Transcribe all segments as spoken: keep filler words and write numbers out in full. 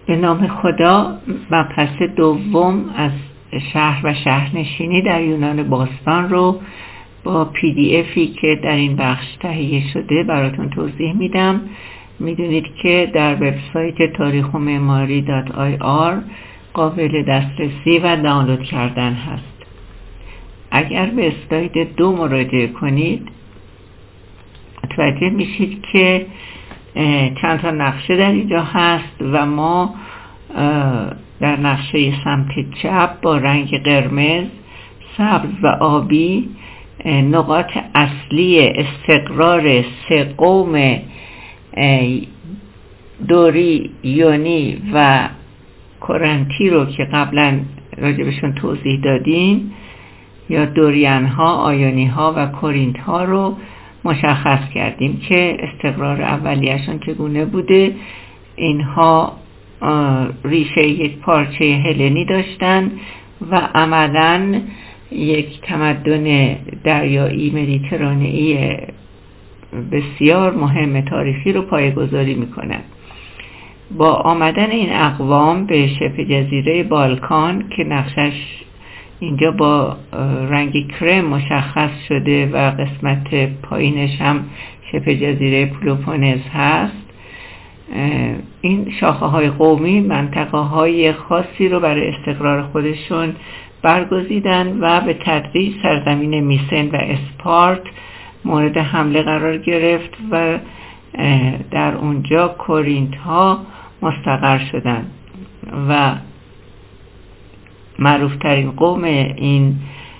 به نام خدا. مبحث دوم از شهر و شهرنشینی در یونان باستان رو با پی دی افی که در این بخش تهیه شده براتون توضیح میدم. میدونید که در وبسایت تاریخ و معماری دات آی آر قابل دسترسی و دانلود کردن هست. اگر به اسلاید دو مراجعه کنید متوجه میشید که چند تا نقشه در اینجا هست و ما در نقشه سمت چپ با رنگ قرمز، سبز و آبی نقاط اصلی استقرار سه قوم دوری، یونی و کرنتی رو که قبلا راجبشون توضیح دادیم، یا دوریان ها، آیونی ها و کرینت ها رو مشخص کردیم که استقرار اولیه‌شون چگونه بوده. اینها ریشه یک پارچه هلنی داشتن و عملاً یک تمدن دریایی مدیترانه‌ای بسیار مهم تاریخی رو پایه‌گذاری میکنن. با آمدن این اقوام به شبه جزیره بالکان که نقشش اینجا با رنگ کرم مشخص شده و قسمت پایینش هم شبه جزیره پلوپونز هست، این شاخه های قومی منطقه های خاصی رو برای استقرار خودشون برگزیدن و به تدریج سرزمین میسن و اسپارت مورد حمله قرار گرفت و در اونجا کرینت ها مستقر شدند و معروف ترین قوم این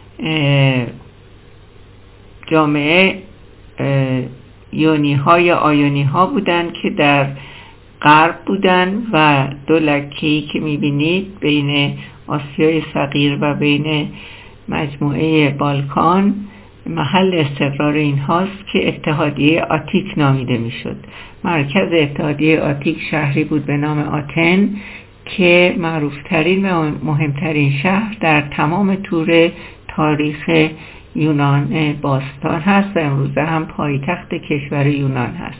جامعه یونی ها یا آیونی ها بودند که در غرب بودند و دو لکه‌ای که میبینید بین آسیای صغیر و بین مجموعه بالکان محل استقرار این هاست که اتحادیه آتیک نامیده میشد. مرکز اتحادیه آتیک شهری بود به نام آتن که معروفترین و مهمترین شهر در تمام طور تاریخ یونان باستان هست و امروزه هم پایتخت کشور یونان هست.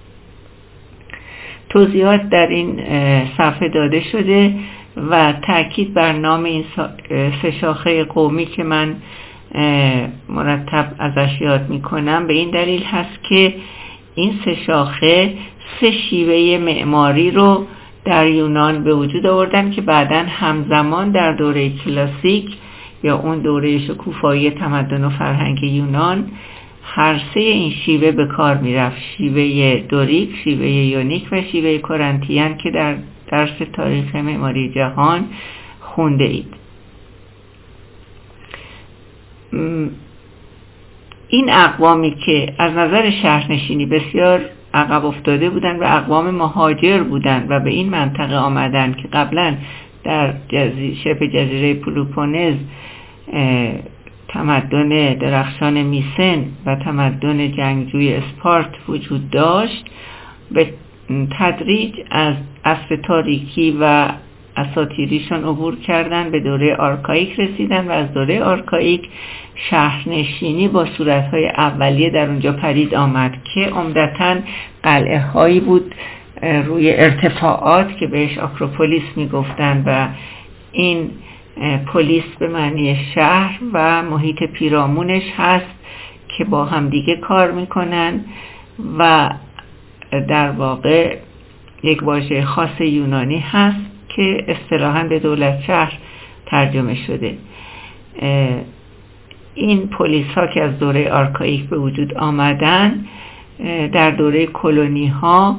توضیحات در این صفحه داده شده و تأکید بر نام این سه شاخه قومی که من مرتب ازش یاد میکنم به این دلیل هست که این سه شاخه سه شیوه معماری رو در یونان به وجود آوردن که بعداً همزمان در دوره کلاسیک یا اون دوره شکوفایی تمدن و فرهنگ یونان هر سه این شیوه به کار میرفت: شیوه دوریک، شیوه یونیک و شیوه کرنتیان که در درس تاریخ معماری جهان خونده اید. این اقوامی که از نظر شهرنشینی بسیار عقب افتاده بودند و اقوام مهاجر بودند و به این منطقه آمدند که قبلا در جزی... شبه جزیره پلوپونز تمدن درخشان میسن و تمدن جنگجوی اسپارت وجود داشت، به تدریج از عصر تاریکی و اساطیریشون عبور کردن، به دوره آرکائیک رسیدن و از دوره آرکائیک شهرنشینی با صورتهای اولیه در اونجا پدید آمد که عمدتاً قلعه هایی بود روی ارتفاعات که بهش آکروپولیس میگفتن و این پلیس به معنی شهر و محیط پیرامونش هست که با هم دیگه کار میکنن و در واقع یک واژه خاص یونانی هست که اصطلاحاً به دولت شهر ترجمه شده. این پلیس ها که از دوره آرکائیک به وجود آمدن در دوره کلونی ها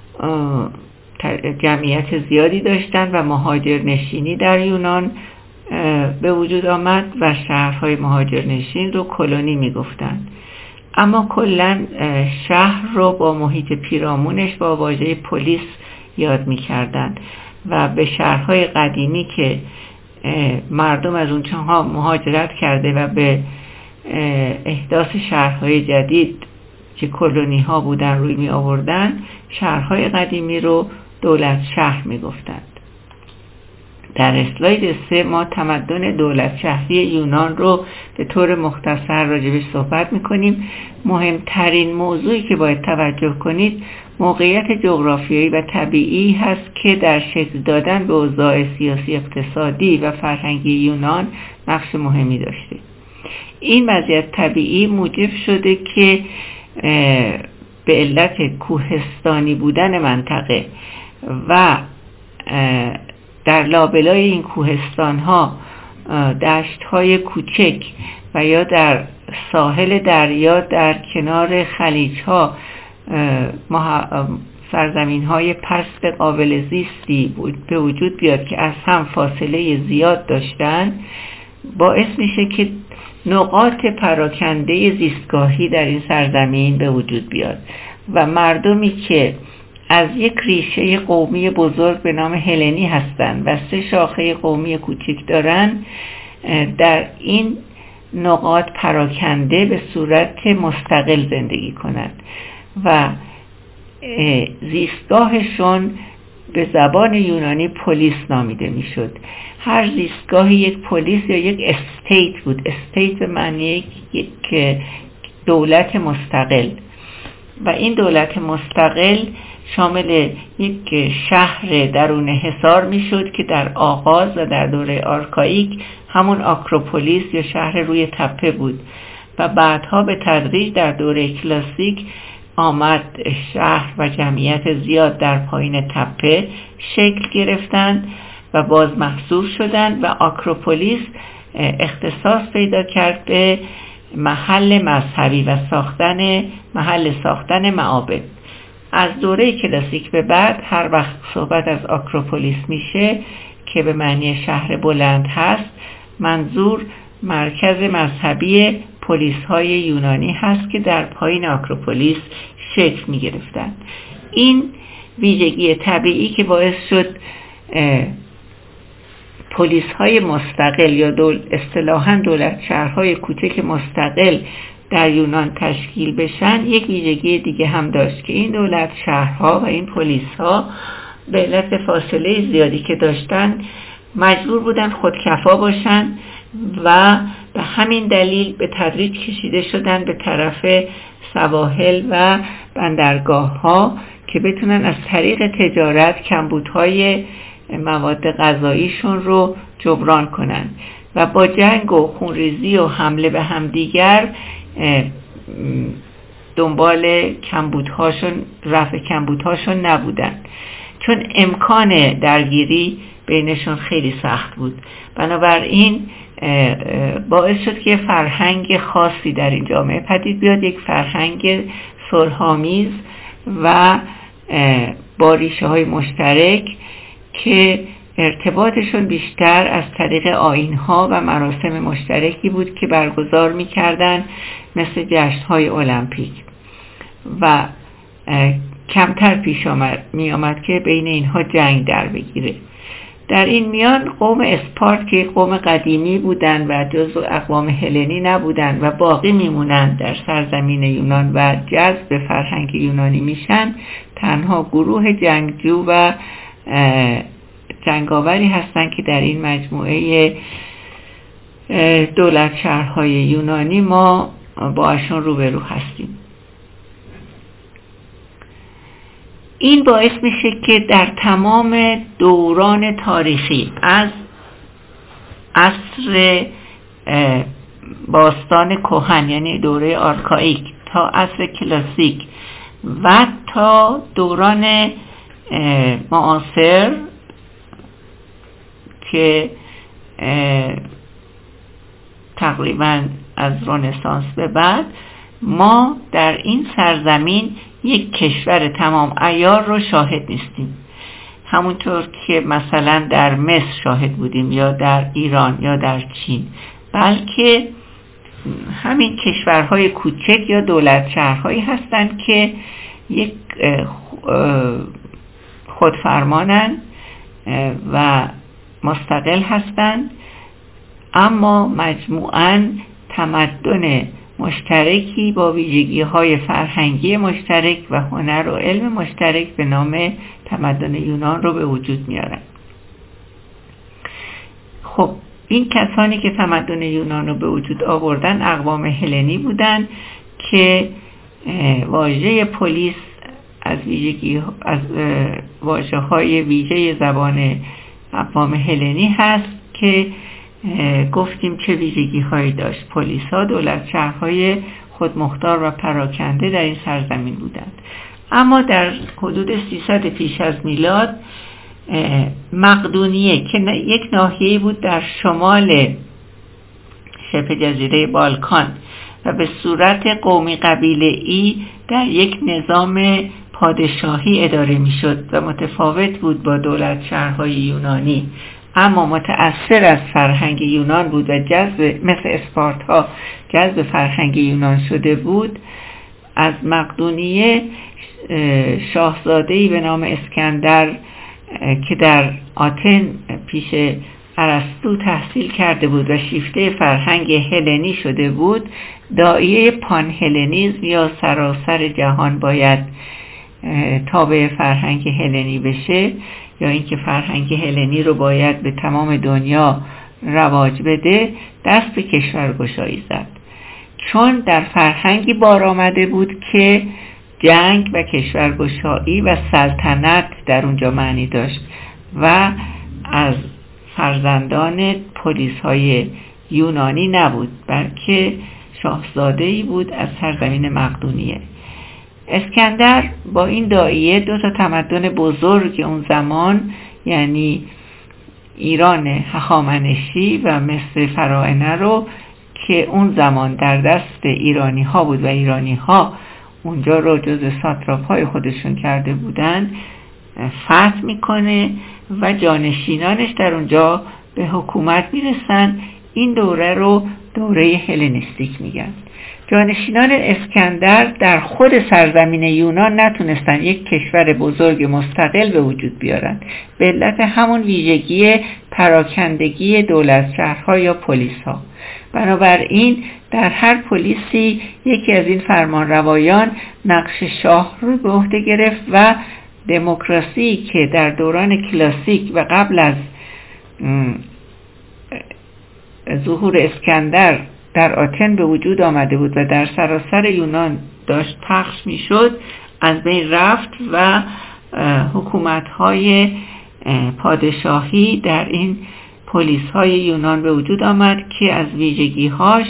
جمعیت زیادی داشتند و مهاجر نشینی در یونان به وجود آمد و شهرهای مهاجر نشین رو کلونی می گفتند. اما کلاً شهر رو با محیط پیرامونش با واژه پلیس یاد می کردن و به شهرهای قدیمی که مردم از اونجاها مهاجرت کرده و به احداث شهرهای جدید که کلونی ها بودن روی می آوردن، شهرهای قدیمی رو دولت شهر می گفتند. در اسلاید سه ما تمدن دولت شهری یونان رو به طور مختصر راجبش صحبت میکنیم. مهمترین موضوعی که باید توجه کنید موقعیت جغرافیایی و طبیعی هست که در شکل دادن به اوضاع سیاسی، اقتصادی و فرهنگی یونان نقش مهمی داشته. این وضعیت طبیعی موجب شده که به علت کوهستانی بودن منطقه و در لابلای این کوهستان ها دشت های کوچک و یا در ساحل دریا در کنار خلیج ها سرزمین های پست قابل زیستی به وجود بیاد که از هم فاصله زیاد داشتن، باعث میشه که نقاط پراکنده زیستگاهی در این سرزمین به وجود بیاد و مردمی که از یک ریشه قومی بزرگ به نام هلنی هستند و سه شاخه قومی کوچک دارن، در این نقاط پراکنده به صورت مستقل زندگی کنند و زیستگاهشون به زبان یونانی پولیس نامیده میشد. هر زیستگاهی یک پولیس یا یک استیت بود. استیت به معنی یک دولت مستقل و این دولت مستقل شامل یک شهر درون حصار میشد که در آغاز و در دوره آرکائیک همون آکروپولیس یا شهر روی تپه بود و بعدها به تدریج در دوره کلاسیک آمد شهر و جمعیت زیاد در پایین تپه شکل گرفتند و باز محصور شدند و آکروپولیس اختصاص پیدا کرد به محل مذهبی و ساختن محل ساختن معابد. از دوره کلاسیک به بعد هر وقت صحبت از آکروپولیس میشه که به معنی شهر بلند هست، منظور مرکز مذهبی پلیس های یونانی هست که در پایین آکروپولیس شکل می گرفتن. این ویژگی طبیعی که باعث شد پلیس های مستقل یا دول اصطلاحاً دولت شهرهای کوچک مستقل در یونان تشکیل بشن، یک ویژگی دیگه هم داشت که این دولت شهرها و این پلیس ها به علت فاصله زیادی که داشتن مجبور بودن خودکفا باشن و به همین دلیل به تدریج کشیده شدن به طرف سواحل و بندرگاه ها که بتونن از طریق تجارت کمبودهای مواد غذاییشون رو جبران کنن و با جنگ و خونریزی و حمله به همدیگر دنبال کمبودهاشون رفع کمبودهاشون نبودن، چون امکان درگیری بینشون خیلی سخت بود. بنابراین باعث شد که فرهنگ خاصی در این جامعه پدید بیاد، یک فرهنگ صلح‌آمیز و با ریشه های مشترک که ارتباطشون بیشتر از طریق آیین‌ها و مراسم مشترکی بود که برگزار می‌کردن، مثل جشن‌های المپیک، و کمتر پیش آمد می آمد که بین اینها جنگ در بگیره. در این میان قوم اسپارت که قوم قدیمی بودند و جزو اقوام هلنی نبودند و باقی میمونند در سرزمین یونان و جذب فرهنگ یونانی میشن، تنها گروه جنگجو و جنگاوری هستند که در این مجموعه دولت شهرهای یونانی ما باشون روبرو هستیم. این باعث میشه که در تمام دوران تاریخی از عصر باستان کهن یعنی دوره آرکائیک تا عصر کلاسیک و تا دوران معاصر که تقریبا از رنسانس به بعد، ما در این سرزمین یک کشور تمام عیار رو شاهد نیستیم، همونطور که مثلا در مصر شاهد بودیم یا در ایران یا در چین، بلکه همین کشورهای کوچک یا دولت شهرهایی هستند که یک خودفرمانن و مستقل هستند، اما مجموعاً تمدن مشترکی با ویژگی‌های فرهنگی مشترک و هنر و علم مشترک به نام تمدن یونان رو به وجود میارن. خب این کسانی که تمدن یونان رو به وجود آوردن اقوام هلنی بودن که واژه پلیس از ویژگی از واژه‌های ویژه زبان اقوام هلنی هست که گفتیم چه ویژگی هایی داشت. پلیس ها دولت شهرهای خودمختار و پراکنده در این سرزمین بودند. اما در حدود سیصد پیش از میلاد مقدونیه که یک ناحیه بود در شمال شبه جزیره بالکان و به صورت قومی قبیله‌ای در یک نظام پادشاهی اداره میشد و متفاوت بود با دولت شهرهای یونانی، اما متأثر از فرهنگ یونان بود و جذب مثل اسپارتا جذب فرهنگ یونان شده بود. از مقدونیه شاهزاده‌ای به نام اسکندر که در آتن پیش ارسطو تحصیل کرده بود و شیفته فرهنگ هلنی شده بود، داعیه پان هلنیزم یا سراسر جهان باید تابع فرهنگ هلنی بشه یا اینکه فرهنگ هلنی رو باید به تمام دنیا رواج بده، دست به کشورگشایی زد، چون در فرهنگی بار آمده بود که جنگ و کشورگشایی و سلطنت در اونجا معنی داشت و از فرزندان پلیس های یونانی نبود، بلکه شاهزاده‌ای بود از سرزمین مقدونیه. اسکندر با این داعیه دو تا تمدن بزرگ اون زمان، یعنی ایران هخامنشی و مصر فراعنه رو که اون زمان در دست ایرانی ها بود و ایرانی ها اونجا رو جز ساتراپ های خودشون کرده بودن، فتح میکنه و جانشینانش در اونجا به حکومت میرسن. این دوره رو دوره هلنیستیک میگن. جانشینان اسکندر در خود سرزمین یونان نتونستن یک کشور بزرگ مستقل به وجود بیارن به علت همون ویژگی پراکندگی دولت شهرها یا پلیس ها. بنابراین در هر پلیسی یکی از این فرمانروایان نقش شاه رو به عهده گرفت و دموکراسی که در دوران کلاسیک و قبل از ظهور اسکندر در آتن به وجود آمده بود و در سراسر یونان داشت پخش می شد، از بین رفت و حکومت‌های پادشاهی در این پلیس‌های یونان به وجود آمد که از ویژگی‌هاش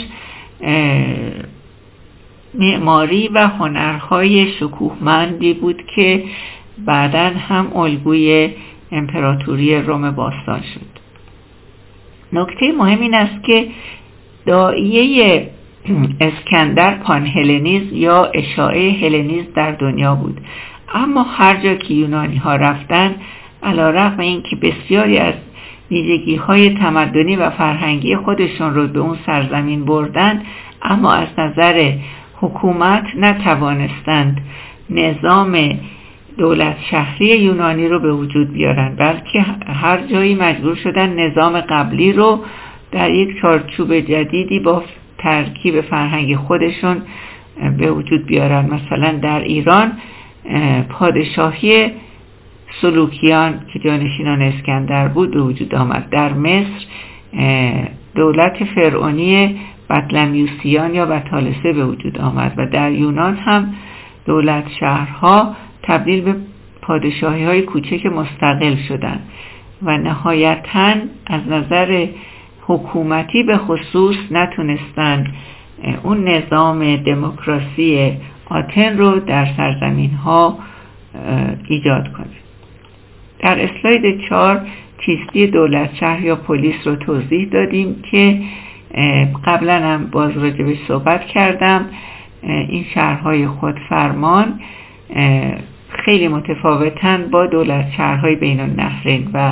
معماری و هنرهای شکوهمندی بود که بعداً هم الگوی امپراتوری روم باستان شد. نکته مهم این است که داعیه اسکندر پان هلنیزم یا اشاعه هلنیزم در دنیا بود، اما هر جا که یونانی ها رفتن علیرغم اینکه بسیاری از ویژگی های تمدنی و فرهنگی خودشون رو به اون سرزمین بردن، اما از نظر حکومت نتوانستند نظام دولت شهری یونانی رو به وجود بیارن، بلکه هر جایی مجبور شدن نظام قبلی رو در یک چارچوب جدیدی با ترکیب فرهنگ خودشون به وجود بیارن. مثلا در ایران پادشاهی سلوکیان که جانشینان اسکندر بود به وجود آمد. در مصر دولت فرعونی بطلمیوسیان یا بطالسه به وجود آمد و در یونان هم دولت شهرها تبدیل به پادشاهی های کوچک مستقل شدند و نهایتاً از نظر حکومتی به خصوص نتونستن اون نظام دموکراسی آتن رو در سرزمین ها ایجاد کنه. در اسلاید چهار چیستی دولت شهر یا پلیس رو توضیح دادیم که قبلا هم باز راجبش صحبت کردم. این شهرهای خودفرمان خیلی متفاوتن با دولت شهرهای بین النهرین و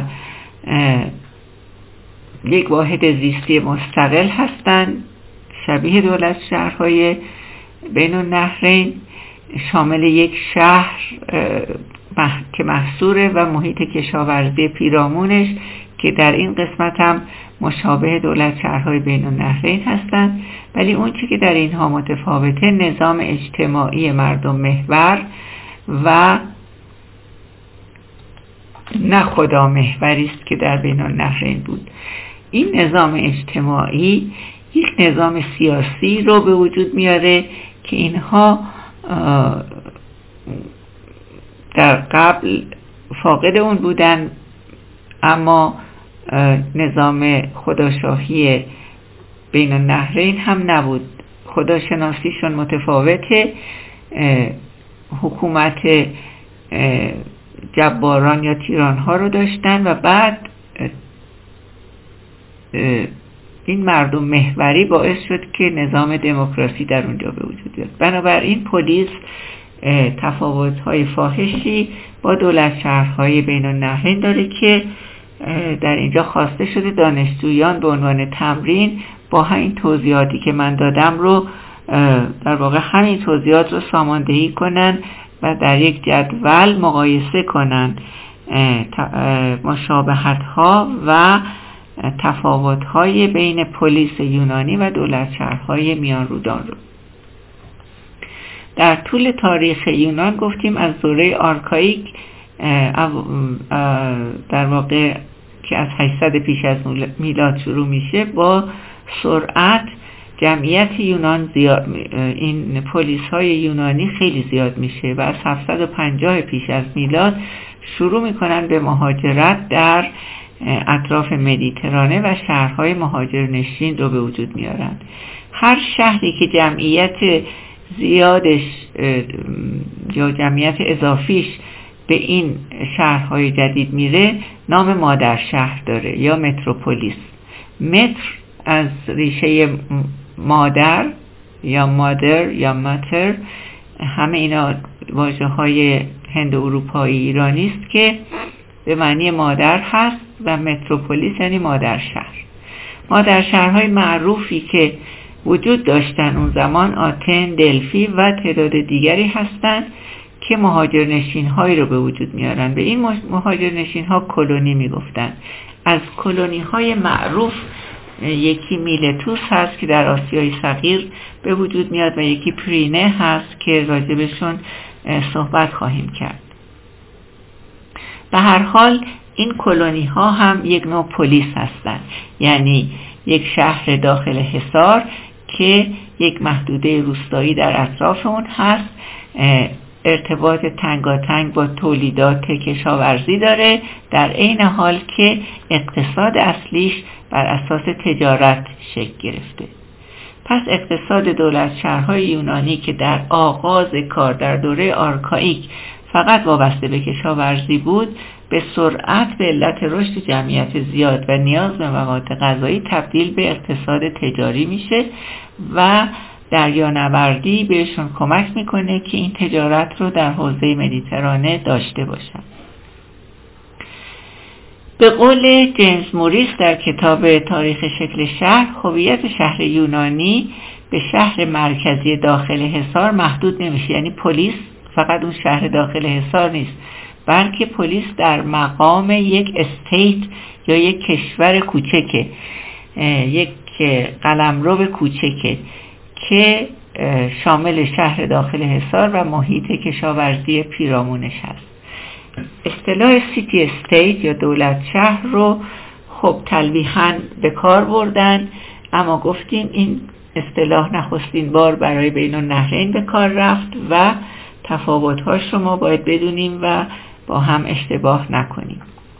یک واحد زیستی مستقل هستند، شبیه دولت شهرهای بین النهرین، شامل یک شهر که محصوره و محیط کشاورزی پیرامونش که در این قسمت هم مشابه دولت شهرهای بین النهرین هستند، ولی اون چی که در اینها متفاوته نظام اجتماعی مردم محور و نه خدا محوری است که در بین النهرین بود. این نظام اجتماعی یک نظام سیاسی رو به وجود میاره که اینها در قبل فاقد اون بودن، اما نظام خداشاهی بین النهرین هم نبود. خداشناسیشون متفاوته، حکومت جباران یا تیران ها رو داشتن و بعد این مردم محوری باعث شد که نظام دموکراسی در اونجا به وجود بیاد. بنابراین پلیس تفاوت‌های فاحشی با دولت شهرهای بین النهرین داره که در اینجا خواسته شده دانشجویان به عنوان تمرین با همین توضیحاتی که من دادم رو در واقع همین توضیحات رو ساماندهی کنن و در یک جدول مقایسه کنن مشابهت‌ها و تفاوت‌های بین پلیس یونانی و دولت شهرهای میان رودان رو. در طول تاریخ یونان گفتیم از دوره آرکائیک در واقع که از هشتصد پیش از میلاد شروع میشه، با سرعت جمعیت یونان زیاد، این پلیس های یونانی خیلی زیاد میشه و از هفتصد و پنجاه پیش از میلاد شروع میکنن به مهاجرت در اطراف مدیترانه و شهرهای مهاجرنشین رو به وجود میارن. هر شهری که جمعیت زیادش یا جمعیت اضافیش به این شهرهای جدید میره نام مادر شهر داره یا متروپولیس. متر از ریشه مادر یا مادر یا ماتر، همه اینا واژه های هند اروپایی ایرانی است که به معنی مادر هست و متروپولیس یعنی مادر شهر. مادر شهرهای معروفی که وجود داشتن اون زمان آتن، دلفی و تعداد دیگری هستند که مهاجرنشین هایی رو به وجود میارن. به این مهاجرنشین ها کلونی میگفتن. از کلونی های معروف یکی میلتوس هست که در آسیای صغیر به وجود میاد و یکی پرینه هست که راجبشون صحبت خواهیم کرد. به هر حال این کلونی ها هم یک نوع پلیس هستند، یعنی یک شهر داخل حصار که یک محدوده روستایی در اطراف اون هست، ارتباط تنگاتنگ با تولیدات کشاورزی داره، در عین حال که اقتصاد اصلیش بر اساس تجارت شکل گرفته. پس اقتصاد دولت شهرهای یونانی که در آغاز کار در دوره آرکائیک فقط وابسته به کشاورزی بود، به سرعت به علت رشد جمعیت زیاد و نیاز به مواد غذایی تبدیل به اقتصاد تجاری میشه و دریانوردی بهشون کمک میکنه که این تجارت رو در حوزه مدیترانه داشته باشن. به قول جیمز موریس در کتاب تاریخ شکل شهر، هویت شهر یونانی به شهر مرکزی داخل حصار محدود نمیشه. یعنی پلیس فقط اون شهر داخل حصار نیست، بلکه پلیس در مقام یک استیت یا یک کشور کوچکه، یک قلمرو کوچکه که شامل شهر داخل حصار و محیط کشاورزی پیرامونش هست. اصطلاح سیتی استیت یا دولت شهر رو خب تلویحاً به کار بردن، اما گفتیم این اصطلاح نخستین بار برای بین النهرین به کار رفت و تفاوت‌هاش رو ما باید بدونیم و با هم اشتباه نکنیم.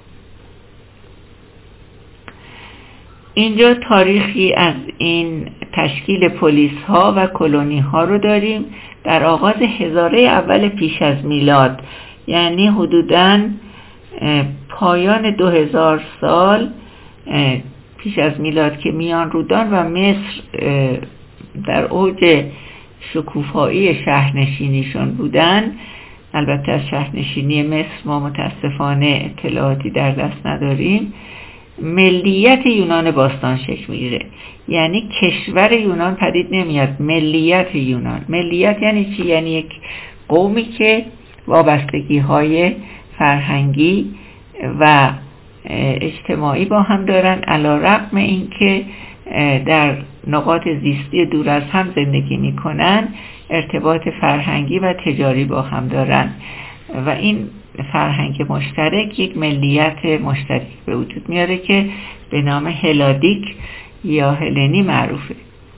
اینجا تاریخی از این تشکیل پلیس ها و کلونی ها رو داریم. در آغاز هزاره اول پیش از میلاد، یعنی حدوداً پایان دو هزار سال پیش از میلاد که میان رودان و مصر در اوج شکوفایی شهرنشینیشون بودن. البته از شهرنشینی مصر ما متاسفانه اطلاعاتی در دست نداریم. ملیت یونان باستان شکل میگیره، یعنی کشور یونان پدید نمیاد، ملیت یونان. ملیت یعنی چی؟ یعنی یک قومی که وابستگی های فرهنگی و اجتماعی با هم دارن، علی رغم این که در نقاط زیستی دور از هم زندگی میکنن، ارتباط فرهنگی و تجاری با هم دارن و این فرهنگ مشترک یک ملیت مشترک به وجود میاره که به نام هلادیک یا هلنی معروفه.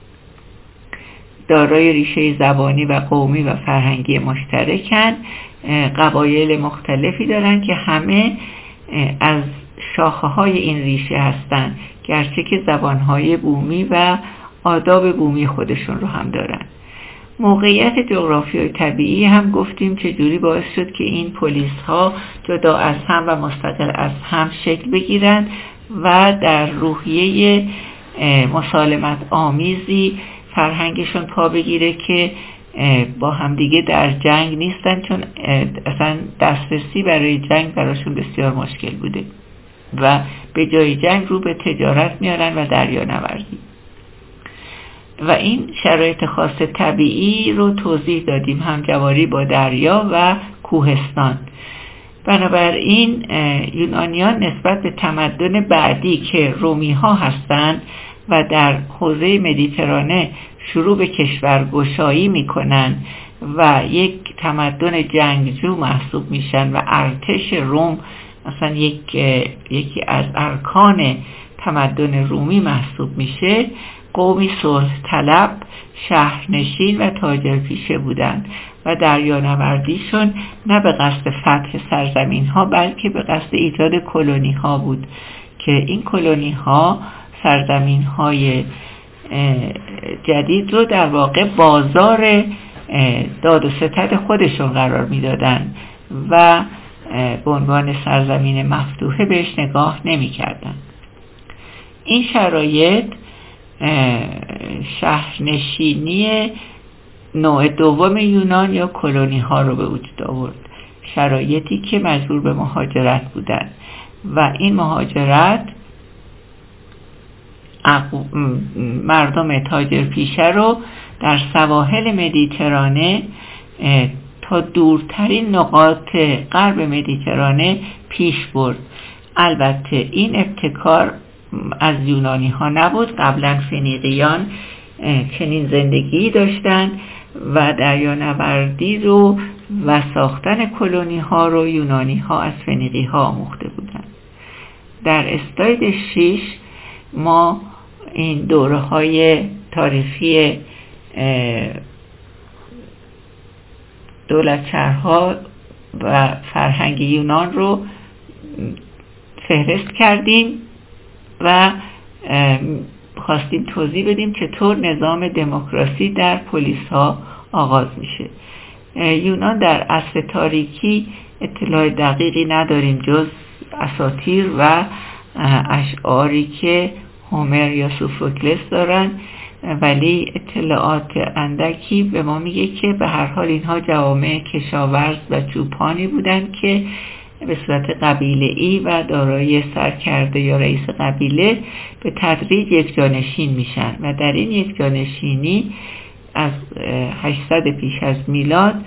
دارای ریشه زبانی و قومی و فرهنگی مشترکن، قبایل مختلفی دارن که همه از شاخه های این ریشه هستن، گرچه که زبانهای بومی و آداب بومی خودشون رو هم دارن. موقعیت جغرافیایی طبیعی هم گفتیم چجوری باعث شد که این پلیس ها جدا از هم و مستقل از هم شکل بگیرن و در روحیه مسالمت آمیزی فرهنگشون پا بگیره که با همدیگه در جنگ نیستن، چون اصلا دسترسی برای جنگ براشون بسیار مشکل بوده و به جای جنگ رو به تجارت میارن و دریانوردی. و این شرایط خاص طبیعی رو توضیح دادیم، همجواری با دریا و کوهستان. بنابراین یونانیان نسبت به تمدن بعدی که رومی ها هستند و در حوزه مدیترانه شروع به کشورگشایی میکنن و یک تمدن جنگجو محسوب میشن و ارتش روم مثلا یک یکی از ارکان تمدن رومی محسوب میشه، قومی صلح طلب، شهرنشین و تاجرپیشه بودند و دریانوردیشون نه به قصد فتح سرزمین ها بلکه به قصد ایجاد کلونی ها بود که این کلونی ها سرزمین های جدید رو در واقع بازار داد و ستد خودشون قرار میدادن و به عنوان سرزمین مفتوحه بهش نگاه نمی کردن. این شرایط شهرنشینی نوع دوم یونان یا کلونی ها رو به وجود آورد، شرایطی که مجبور به مهاجرت بودن و این مهاجرت مردم تاجر پیشه رو در سواحل مدیترانه تا دورترین نقاط غرب مدیترانه پیش برد. البته این ابتکار از یونانی ها نبود، قبلا فنیقیان چنین زندگی داشتن و دریانوردی رو و ساختن کلونی ها رو یونانی ها از فنیقی ها آموخته بودن. در اسلاید شش ما این دوره های تاریخی دولتشهرها و فرهنگ یونان رو فهرست کردیم و خواستیم توضیح بدیم چطور نظام دموکراسی در پلیس ها آغاز میشه. یونان در عصر تاریکی اطلاع دقیقی نداریم جز اساطیر و اشعاری که هومر یا سوفوکلس دارن، ولی اطلاعات اندکی به ما میگه که به هر حال اینها جوامع کشاورز و چوپانی بودن که به صورت قبیله‌ای و دارای سرکرده یا رئیس قبیله به تدریج یک جانشین میشن و در این یک جانشینی از هشتصد پیش از میلاد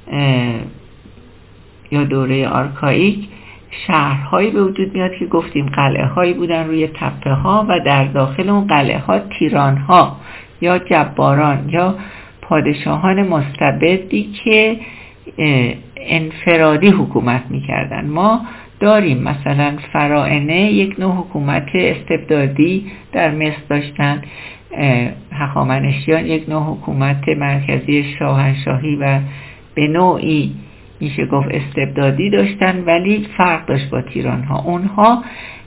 یا دوره آرکائیک شهرهایی به وجود میاد که گفتیم قلعه هایی بودن روی تپه ها و در داخل اون قلعه ها تیران ها یا جباران یا پادشاهان مستبدی که انفرادی حکومت میکردن. ما داریم مثلا فراعنه یک نوع حکومت استبدادی در مصر داشتن، هخامنشیان یک نوع حکومت مرکزی شاهنشاهی و به نوعی میشه گفت استبدادی داشتن، ولی فرق داشت با تیران ها. اونها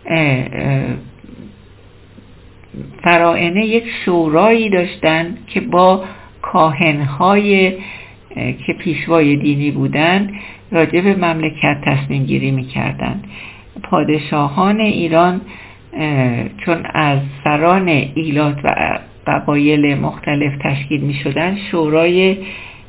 فراعنه یک شورایی داشتن که با کاهنهای که پیشوای دینی بودن راجع به مملکت تصمیم گیری میکردن. پادشاهان ایران چون از سران ایلات و قبایل مختلف تشکیل میشدن، شورای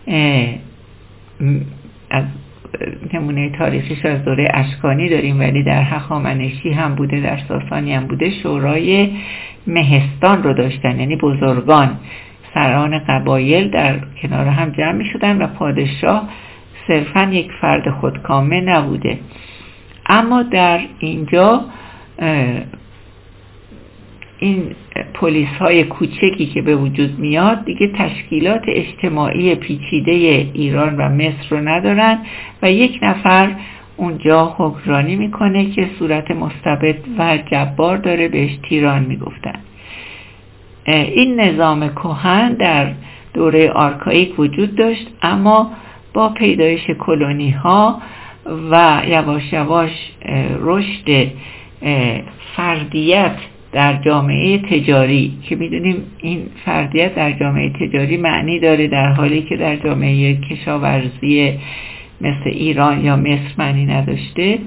از نمونه تاریخیش از دوره اشکانی داریم ولی در هخامنشی هم بوده، در ساسانی هم بوده، شورای مهستان رو داشتن، یعنی بزرگان سران قبایل در کنار هم جمع می شدن و پادشاه صرفا یک فرد خودکامه نبوده. اما در اینجا این پلیس های کوچکی که به وجود میاد دیگه تشکیلات اجتماعی پیچیده ایران و مصر رو ندارن و یک نفر اونجا حکمرانی میکنه که صورت مستبد و جبار داره، بهش تیران میگفتن. این نظام کهن در دوره آرکائیک وجود داشت، اما با پیدایش کلونی ها و یواش یواش رشد فردیت در جامعه تجاری که میدونیم این فردیت در جامعه تجاری معنی داره، در حالی که در جامعه کشاورزی مثل ایران یا مصر معنی نداشته،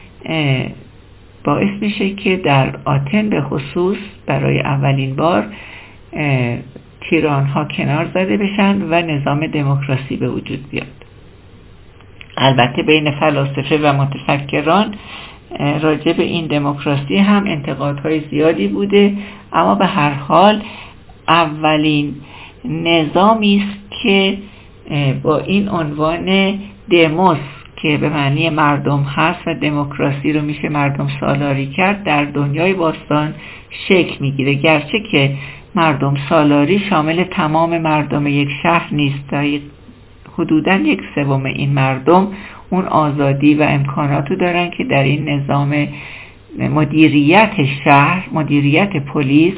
باعث میشه که در آتن به خصوص برای اولین بار تیران ها کنار زده بشن و نظام دموکراسی به وجود بیاد. البته بین فلاسفه و متفکران راجع به این دموکراسی هم انتقادهای زیادی بوده، اما به هر حال اولین نظامی است که با این عنوان دموس که به معنی مردم هست و دموکراسی رو میشه مردم سالاری کرد در دنیای باستان شکل میگیره، گرچه که مردم سالاری شامل تمام مردم یک شهر نیست. حدوداً یک سوم این مردم اون آزادی و امکاناتو دارن که در این نظام مدیریت شهر، مدیریت پلیس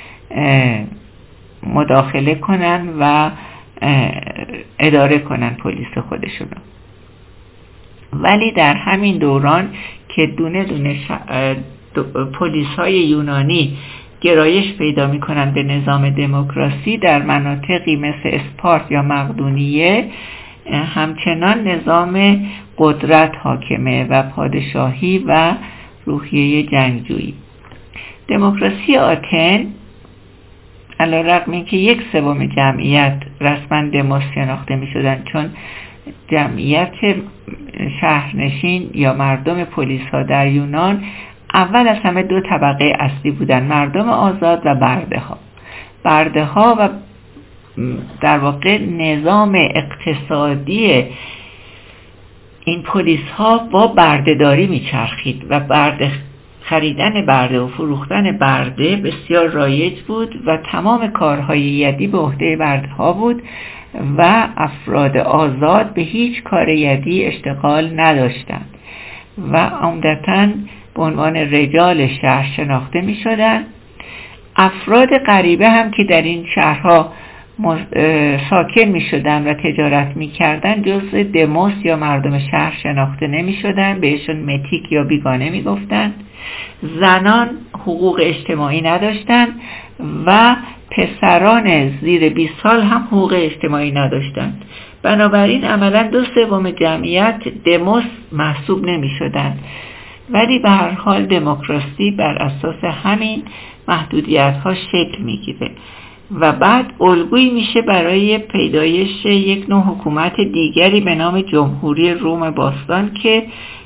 مداخله کنن و اداره کنن پلیس خودشون. ولی در همین دوران که دونه دونه پلیس های یونانی گرایش پیدا میکنن به نظام دموکراسی، در مناطقی مثل اسپارت یا مقدونیه همچنان نظام قدرت حاکمه و پادشاهی و روحیه جنگجویی. دموکراسی آتن علیرغم اینکه یک سوم جمعیت رسما دموس شناخته می شدن، چون جمعیت شهرنشین یا مردم پلیس ها در یونان اول از همه دو طبقه اصلی بودن، مردم آزاد و برده ها. برده ها و در واقع نظام اقتصادی این پلیس ها با بردهداری میچرخید و برده خریدن برده و فروختن برده بسیار رایج بود و تمام کارهای یدی به عهده برده ها بود و افراد آزاد به هیچ کار یدی اشتغال نداشتند و عمدتاً به عنوان رجال شهر شناخته می شدن. افراد غریبه هم که در این شهرها ساکن می شدن و تجارت می کردن جزء دموس یا مردم شهر شناخته نمی شدن، بهشون متیک یا بیگانه می گفتن. زنان حقوق اجتماعی نداشتن و پسران زیر بیست سال هم حقوق اجتماعی نداشتن. بنابراین عملا دو سوم جمعیت دموس محسوب نمی شدن. ولی به هر حال دموکراسی بر اساس همین محدودیت ها شکل میگیره و بعد الگویی میشه برای پیدایش یک نوع حکومت دیگری به نام جمهوری روم باستان که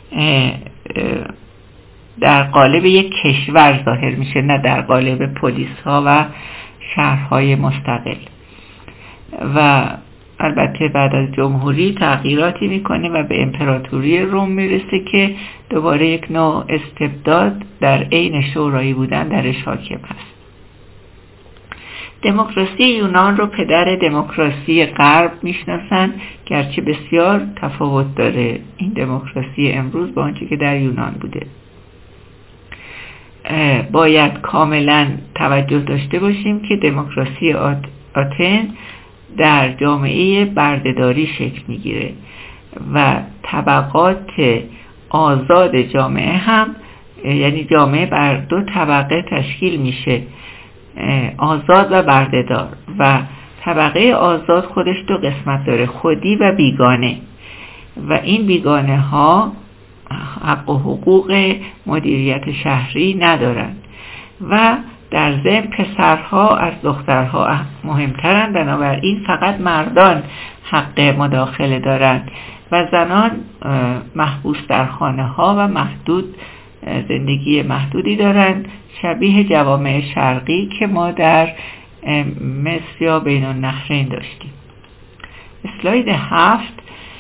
در قالب یک کشور ظاهر میشه، نه در قالب پلیس ها و شهرهای مستقل. و البته بعد از جمهوری تغییراتی میکنه و به امپراتوری روم میرسه که دوباره یک نوع استبداد در عین شورایی بودن درش حاکم هست. دموکراسی یونان رو پدر دموکراسی غرب میشناسن، گرچه بسیار تفاوت داره این دموکراسی امروز با آنچه که در یونان بوده. باید کاملا توجه داشته باشیم که دموکراسی آتن در جامعه بردهداری شکل میگیره و طبقات آزاد جامعه هم، یعنی جامعه بر دو طبقه تشکیل میشه، آزاد و بردهدار، و طبقه آزاد خودش دو قسمت داره، خودی و بیگانه، و این بیگانه ها حق و حقوق مدیریت شهری ندارن و در ضمن پسرها از دخترها مهمترن، بنابراین فقط مردان حق مداخله دارن و زنان محبوس در خانه ها و محدود زندگی محدودی دارن، شبیه جوامع شرقی که ما در مصر یا بین النهرین داشتیم. اسلاید هفت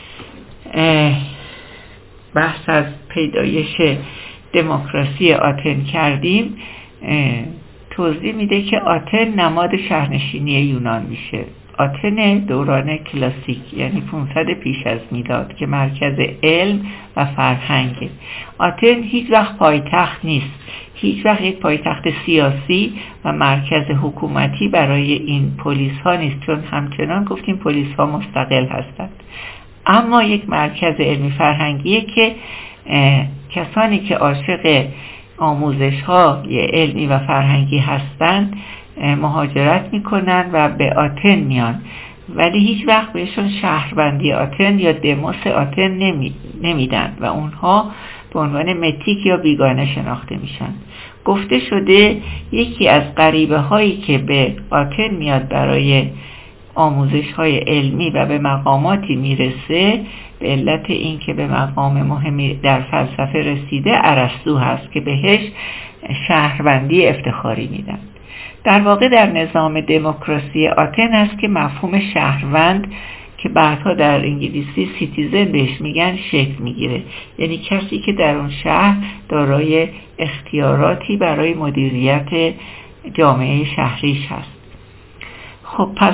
بحث از پیدایش دموکراسی آتن کردیم. توضیح میده که آتن نماد شهرنشینی یونان میشه. آتن دوران کلاسیک، یعنی پانصد پیش از میلاد که مرکز علم و فرهنگه. آتن هیچ وقت پایتخت نیست، هیچ وقت یک پایتخت سیاسی و مرکز حکومتی برای این پلیس ها نیست، چون همچنان گفتیم پلیس ها مستقل هستند، اما یک مرکز علمی فرهنگیه که کسانی که عاشق آموزش های علمی و فرهنگی هستند مهاجرت میکنن و به آتن میان، ولی هیچ وقت بهشون شهروندی آتن یا دموس آتن نمی، نمیدن و اونها به عنوان متیک یا بیگانه شناخته میشن. گفته شده یکی از غریبه هایی که به آتن میاد برای آموزش های علمی و به مقاماتی میرسه به علت این که به مقام مهمی در فلسفه رسیده ارسطو هست که بهش شهروندی افتخاری میدن. در واقع در نظام دموکراسی آتن است که مفهوم شهروند که بعدها در انگلیسی سیتیزن بهش میگن شکل میگیره، یعنی کسی که در اون شهر دارای اختیاراتی برای مدیریت جامعه شهریش هست. خب پس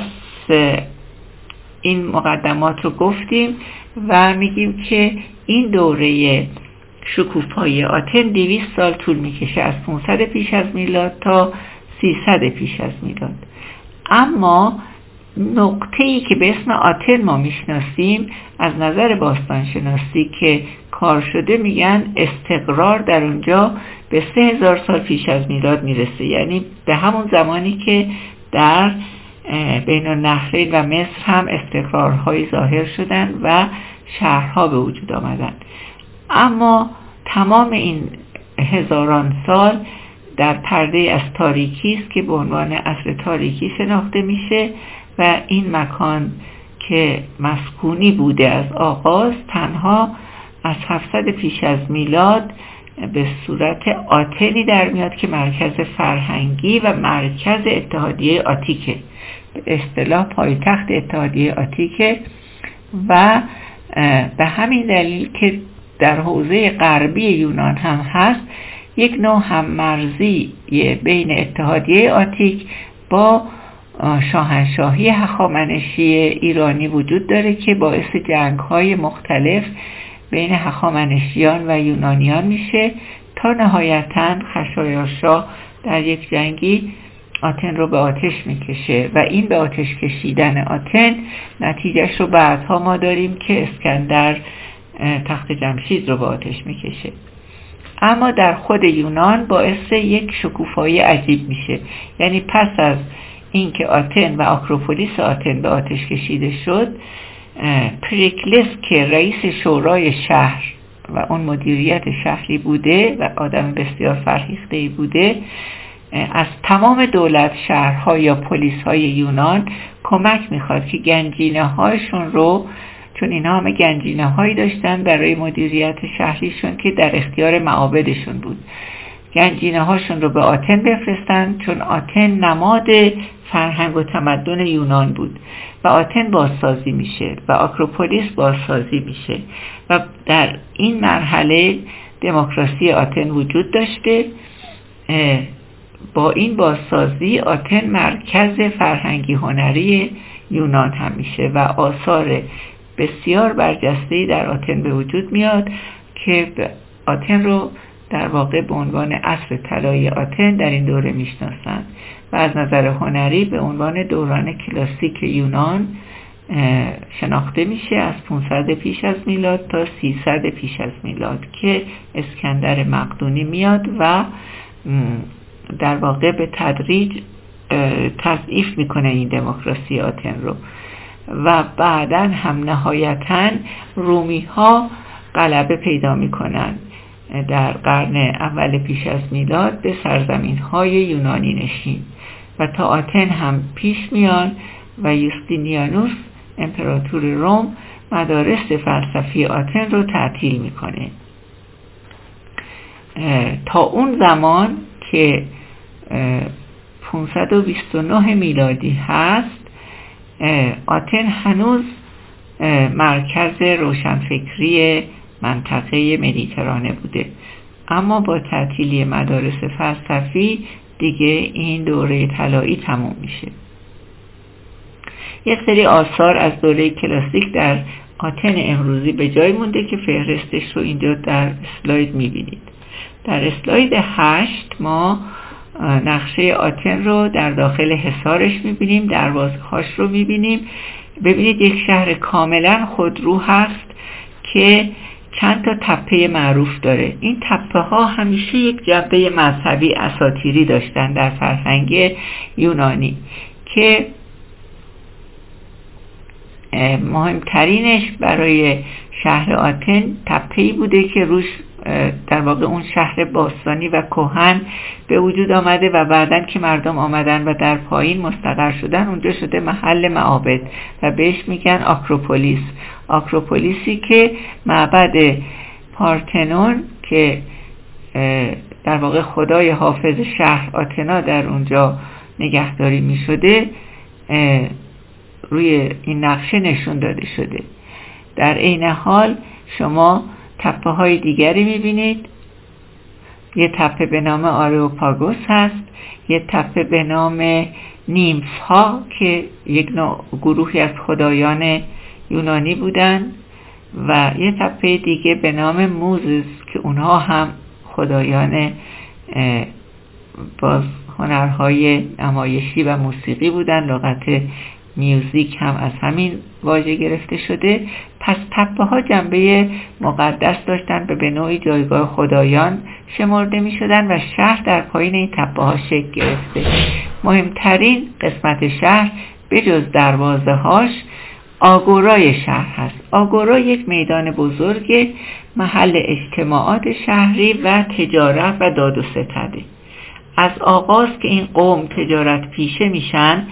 این مقدمات رو گفتیم و میگیم که این دوره شکوفایی آتن دویست سال طول میکشه، از پانصد پیش از میلاد تا سیصد پیش از میلاد. اما نقطه‌ای که به اسم آتن ما میشناسیم از نظر باستانشناسی که کار شده میگن استقرار در اونجا به سه هزار سال پیش از میلاد میرسه، یعنی به همون زمانی که در بین النهرین و مصر هم استقرارهای ظاهر شدن و شهرها به وجود آمدن. اما تمام این هزاران سال در پرده از تاریکی است که به عنوان عصر تاریکی شناخته میشه و این مکان که مسکونی بوده از آغاز تنها از هفتصد پیش از میلاد به صورت آتنی در میاد که مرکز فرهنگی و مرکز اتحادیه آتیکه، به اصطلاح پایتخت اتحادیه آتیکه و به همین دلیل که در حوزه غربی یونان هم هست یک نوع هممرزی بین اتحادیه آتیک با شاهنشاهی هخامنشی ایرانی وجود داره که باعث جنگ‌های مختلف بین هخامنشیان و یونانیان میشه تا نهایتاً خشایارشا در یک جنگی آتن رو به آتش میکشه و این به آتش کشیدن آتن نتیجهش رو بعدها ما داریم که اسکندر تخت جمشید رو به آتش میکشه. اما در خود یونان باعث یک شکوفایی عجیب میشه، یعنی پس از اینکه آتن و آکروپولیس آتن به آتش کشیده شد، پریکلس که رئیس شورای شهر و اون مدیریت شهری بوده و آدم بسیار فرهیخته‌ای بوده، از تمام دولت شهرها یا پلیس های یونان کمک میخواد که گنجینه هایشون رو، چون اینا همه گنجینه هایی داشتن برای مدیریت شهریشون که در اختیار معابدشون بود، گنجینه هاشون رو به آتن بفرستن، چون آتن نماد فرهنگ و تمدن یونان بود و آتن بازسازی میشه و آکروپولیس بازسازی میشه و در این مرحله دموکراسی آتن وجود داشته. با این بازسازی آتن مرکز فرهنگی هنری یونان هم میشه و آثار بسیار برجسته‌ای در آتن به وجود میاد که آتن رو در واقع به عنوان عصر طلایی آتن در این دوره میشناسند و از نظر هنری به عنوان دوران کلاسیک یونان شناخته میشه از پانصد پیش از میلاد تا سیصد پیش از میلاد که اسکندر مقدونی میاد و در واقع به تدریج تضعیف میکنه این دموکراسی آتن رو و بعداً هم نهایتاً رومی ها غلبه پیدا میکنن در قرن اول پیش از میلاد به سرزمین های یونانی نشین و تا آتن هم پیش میان و یوستینیانوس امپراتور روم مدارس فلسفی آتن رو تعطیل میکنه. تا اون زمان که پانصد و بیست و نه میلادی هست آتن هنوز مرکز روشنفکری منطقه مدیترانه بوده، اما با تعطیلی مدارس فلسفی دیگه این دوره طلایی تموم میشه. یک سری آثار از دوره کلاسیک در آتن امروزی به جای مونده که فهرستش رو اینجا در اسلاید میبینید. در اسلاید هشت ما نقشه آتن رو در داخل حصارش میبینیم، دروازه‌هاش رو میبینیم. ببینید یک شهر کاملا خودرو هست که چند تا تپه معروف داره. این تپه ها همیشه یک جنبه مذهبی اساطیری داشتن در فرهنگ یونانی که مهمترینش برای شهر آتن تپه‌ای بوده که روش در واقع اون شهر باستانی و کهن به وجود آمده و بعدن که مردم آمدن و در پایین مستقر شدن اونجا شده محل معابد و بهش میگن آکروپولیس. آکروپولیسی که معبد پارتنون که در واقع خدای حافظ شهر آتنا در اونجا نگهداری میشده روی این نقشه نشون داده شده. در عین حال شما تپه های دیگری میبینید. یه تپه به نام آریوپاگوس هست، یه تپه به نام نیمف ها که یک نوع گروهی از خدایان یونانی بودن و یه تپه دیگه به نام موزس که اونها هم خدایان باز هنرهای نمایشی و موسیقی بودن. لغت میوزیک هم از همین واژه گرفته شده. پس تپه ها جنبه مقدس داشتن و به نوعی جایگاه خدایان شمرده می شدن و شهر در پایین این تپه ها شکل گرفته. مهمترین قسمت شهر به جز دروازه هاش آگورای شهر هست. آگورا یک میدان بزرگ، محل اجتماعات شهری و تجارت و داد و ستده. از آغاز که این قوم تجارت پیشه میشن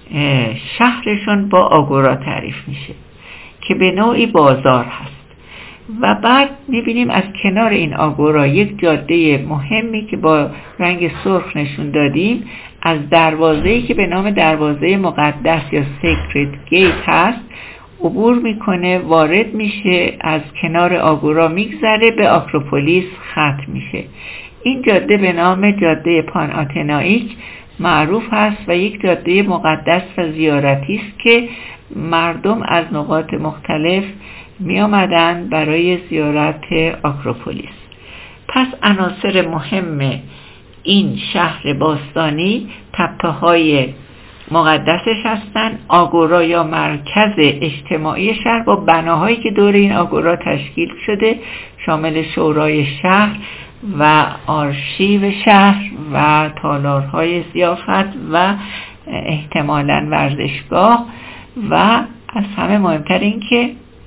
شهرشون با آگورا تعریف میشه که به نوعی بازار هست و بعد میبینیم از کنار این آگورا یک جاده مهمی که با رنگ سرخ نشون دادیم از دروازه‌ای که به نام دروازه مقدس یا سیکرت گیت هست عبور میکنه، وارد میشه، از کنار آگورا میگذره، به آکروپولیس ختم میشه. این جاده به نام جاده پان آتنائیک معروف هست و یک جاده مقدس و زیارتی است که مردم از نقاط مختلف می آمدن برای زیارت آکروپولیس. پس عناصر مهم این شهر باستانی تپه های مقدسش هستند. آگورا یا مرکز اجتماعی شهر با بناهایی که دور این آگورا تشکیل شده شامل شورای شهر و آرشیو شهر و تالارهای ضیافت و احتمالاً ورزشگاه و از همه مهمتر این که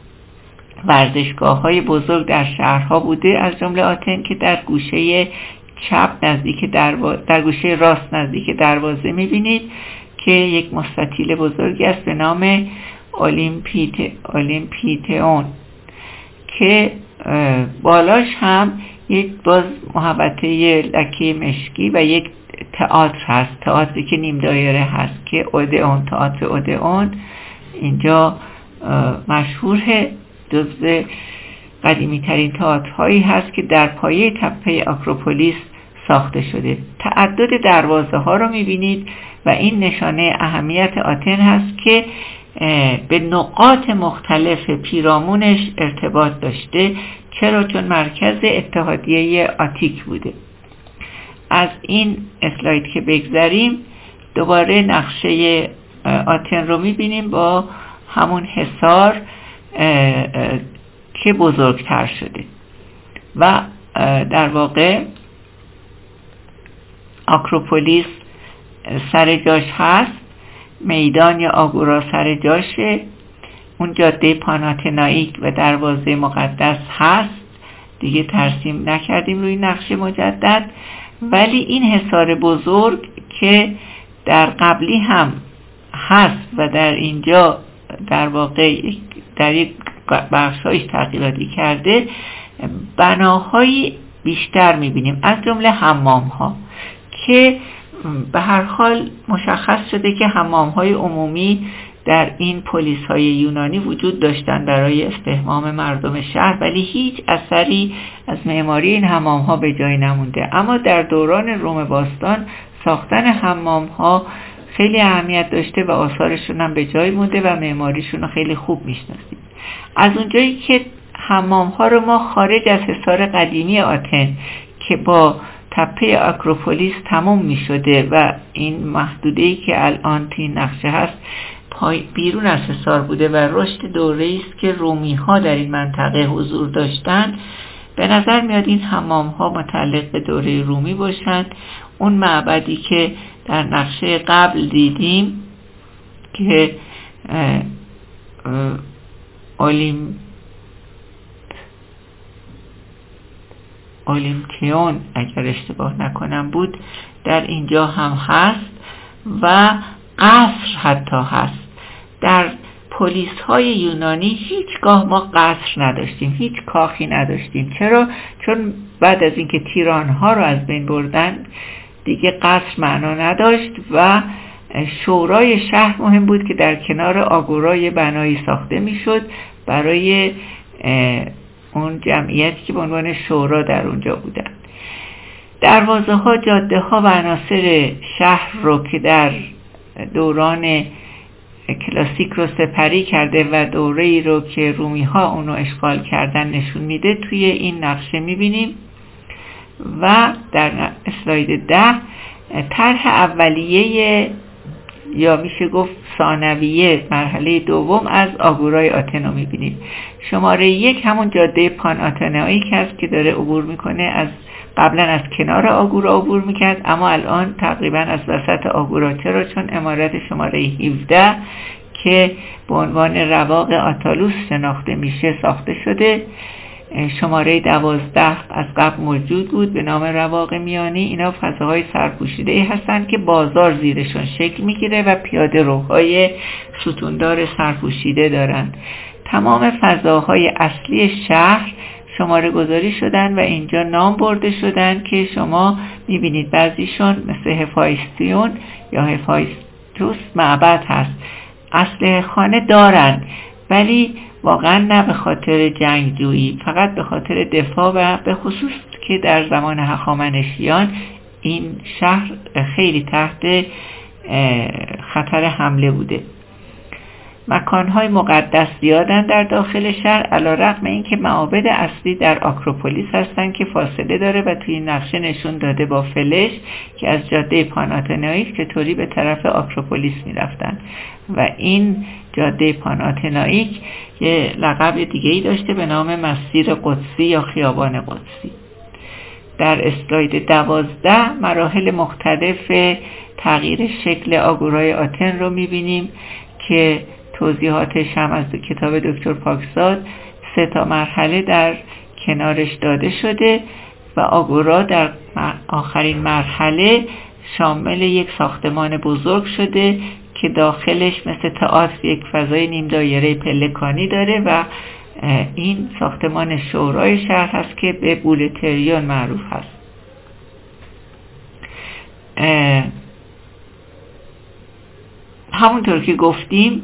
ورزشگاه های بزرگ در شهرها بوده، از جمله آتن که در گوشه چپ نزدیک دروا... در گوشه راست نزدیک دروازه میبینید که یک مستطیل بزرگی است به نام اولیمپیت... اولیمپیتئون که بالاش هم یک باز محوطه لکه مشکی و یک تئاتر هست، تئاتری که نیم دایره هست که اودئون، تئاتر اودئون اینجا مشهوره، جزو قدیمی ترین تئاترهایی هست که در پایه تپه آکروپولیس ساخته شده. تعدد دروازه ها رو میبینید و این نشانه اهمیت آتن هست که به نقاط مختلف پیرامونش ارتباط داشته. چرا؟ چون مرکز اتحادیه آتیک بوده. از این اسلاید که بگذریم دوباره نقشه آتن رو میبینیم با همون حصار که بزرگتر شده و در واقع آکروپولیس سر جاش هست، میدان یا آگورا سر جاشه، اون جاده پاناتنائیک و دروازه مقدس هست، دیگه ترسیم نکردیم روی نقشه مجدد. ولی این حصار بزرگ که در قبلی هم هست و در اینجا در واقع در یک بخشایش تغییراتی کرده، بناهای بیشتر میبینیم از جمله حمام ها که به هر حال مشخص شده که حمام های عمومی در این پلیس های یونانی وجود داشتن برای استحمام مردم شهر، ولی هیچ اثری از معماری این حمام ها به جای نمونده. اما در دوران روم باستان ساختن حمام ها خیلی اهمیت داشته و آثارشون هم به جای مونده و معماریشون رو خیلی خوب میشناسیم. از اونجایی که حمام ها رو ما خارج از حصار قدیمی آتن که با تپه آکروپولیس تموم می شده و این محدوده‌ای که الان توی نقشه هست پای بیرون از حصار بوده و رشد دوره‌ای است که رومی ها در این منطقه حضور داشتن، به نظر میاد این حمام ها متعلق به دوره رومی باشند. اون معبدی که در نقشه قبل دیدیم که اولیم اولیمپیون اگر اشتباه نکنم بود، در اینجا هم هست و قصر حتی هست. در پلیس های یونانی هیچگاه ما قصر نداشتیم، هیچ کاخی نداشتیم. چرا؟ چون بعد از اینکه تیران ها رو از بین بردن دیگه قصر معنا نداشت و شورای شهر مهم بود که در کنار آگورای بنایی ساخته میشد برای اون جمعیتی که به عنوان شورا در اونجا بودن. دروازه ها، جاده ها و عناصر شهر رو که در دوران کلاسیک رو سپری کرده و دوره‌ای رو که رومی ها اونو اشغال کردن نشون میده توی این نقشه میبینیم. و در اسلاید ده طرح اولیه یا میشه گفت ثانویه مرحله دوم از آگورای آتن رو میبینیم. شماره یک همون جاده پان آتنائیک هست که داره عبور میکنه. از قبلا از کنار آگورا عبور میکرد اما الان تقریبا از وسط آگورا. چرا؟ چون عمارت شماره هفده که به عنوان رواق آتالوس شناخته میشه ساخته شده. شماره دوازده از قبل موجود بود به نام رواق میانی. اینا فضاهای سرپوشیده هستند که بازار زیرشون شکل میگیره و پیاده روهای ستوندار سرپوشیده دارن. تمام فضاهای اصلی شهر شماره گذاری شدن و اینجا نام برده شدن که شما میبینید بعضیشون مثل هفایستیون یا هفایستوس معبد هست. اصل خانه دارن ولی واقعا نه به خاطر جنگجویی، فقط به خاطر دفاع و به خصوص که در زمان هخامنشیان این شهر خیلی تحت خطر حمله بوده. مکانهای مقدس زیادن در داخل شهر، علیرغم اینکه معابد اصلی در آکروپولیس هستن که فاصله داره و توی نقشه نشون داده با فلش که از جاده پان آتنائیک چطوری به طرف آکروپولیس میرفتن و این جاده پان آتنائیک یه لقب دیگه‌ای داشته به نام مسیر قدسی یا خیابان قدسی. در اسلاید دوازده مراحل مختلف تغییر شکل آگورای آتن رو میبینیم که توضیحاتش هم از کتاب دکتر پاکزاد سه تا مرحله در کنارش داده شده و آگورا در آخرین مرحله شامل یک ساختمان بزرگ شده که داخلش مثل تئاتر یک فضای نیم دایره پلکانی داره و این ساختمان شورای شهر هست که به بولتریون معروف هست. همونطور که گفتیم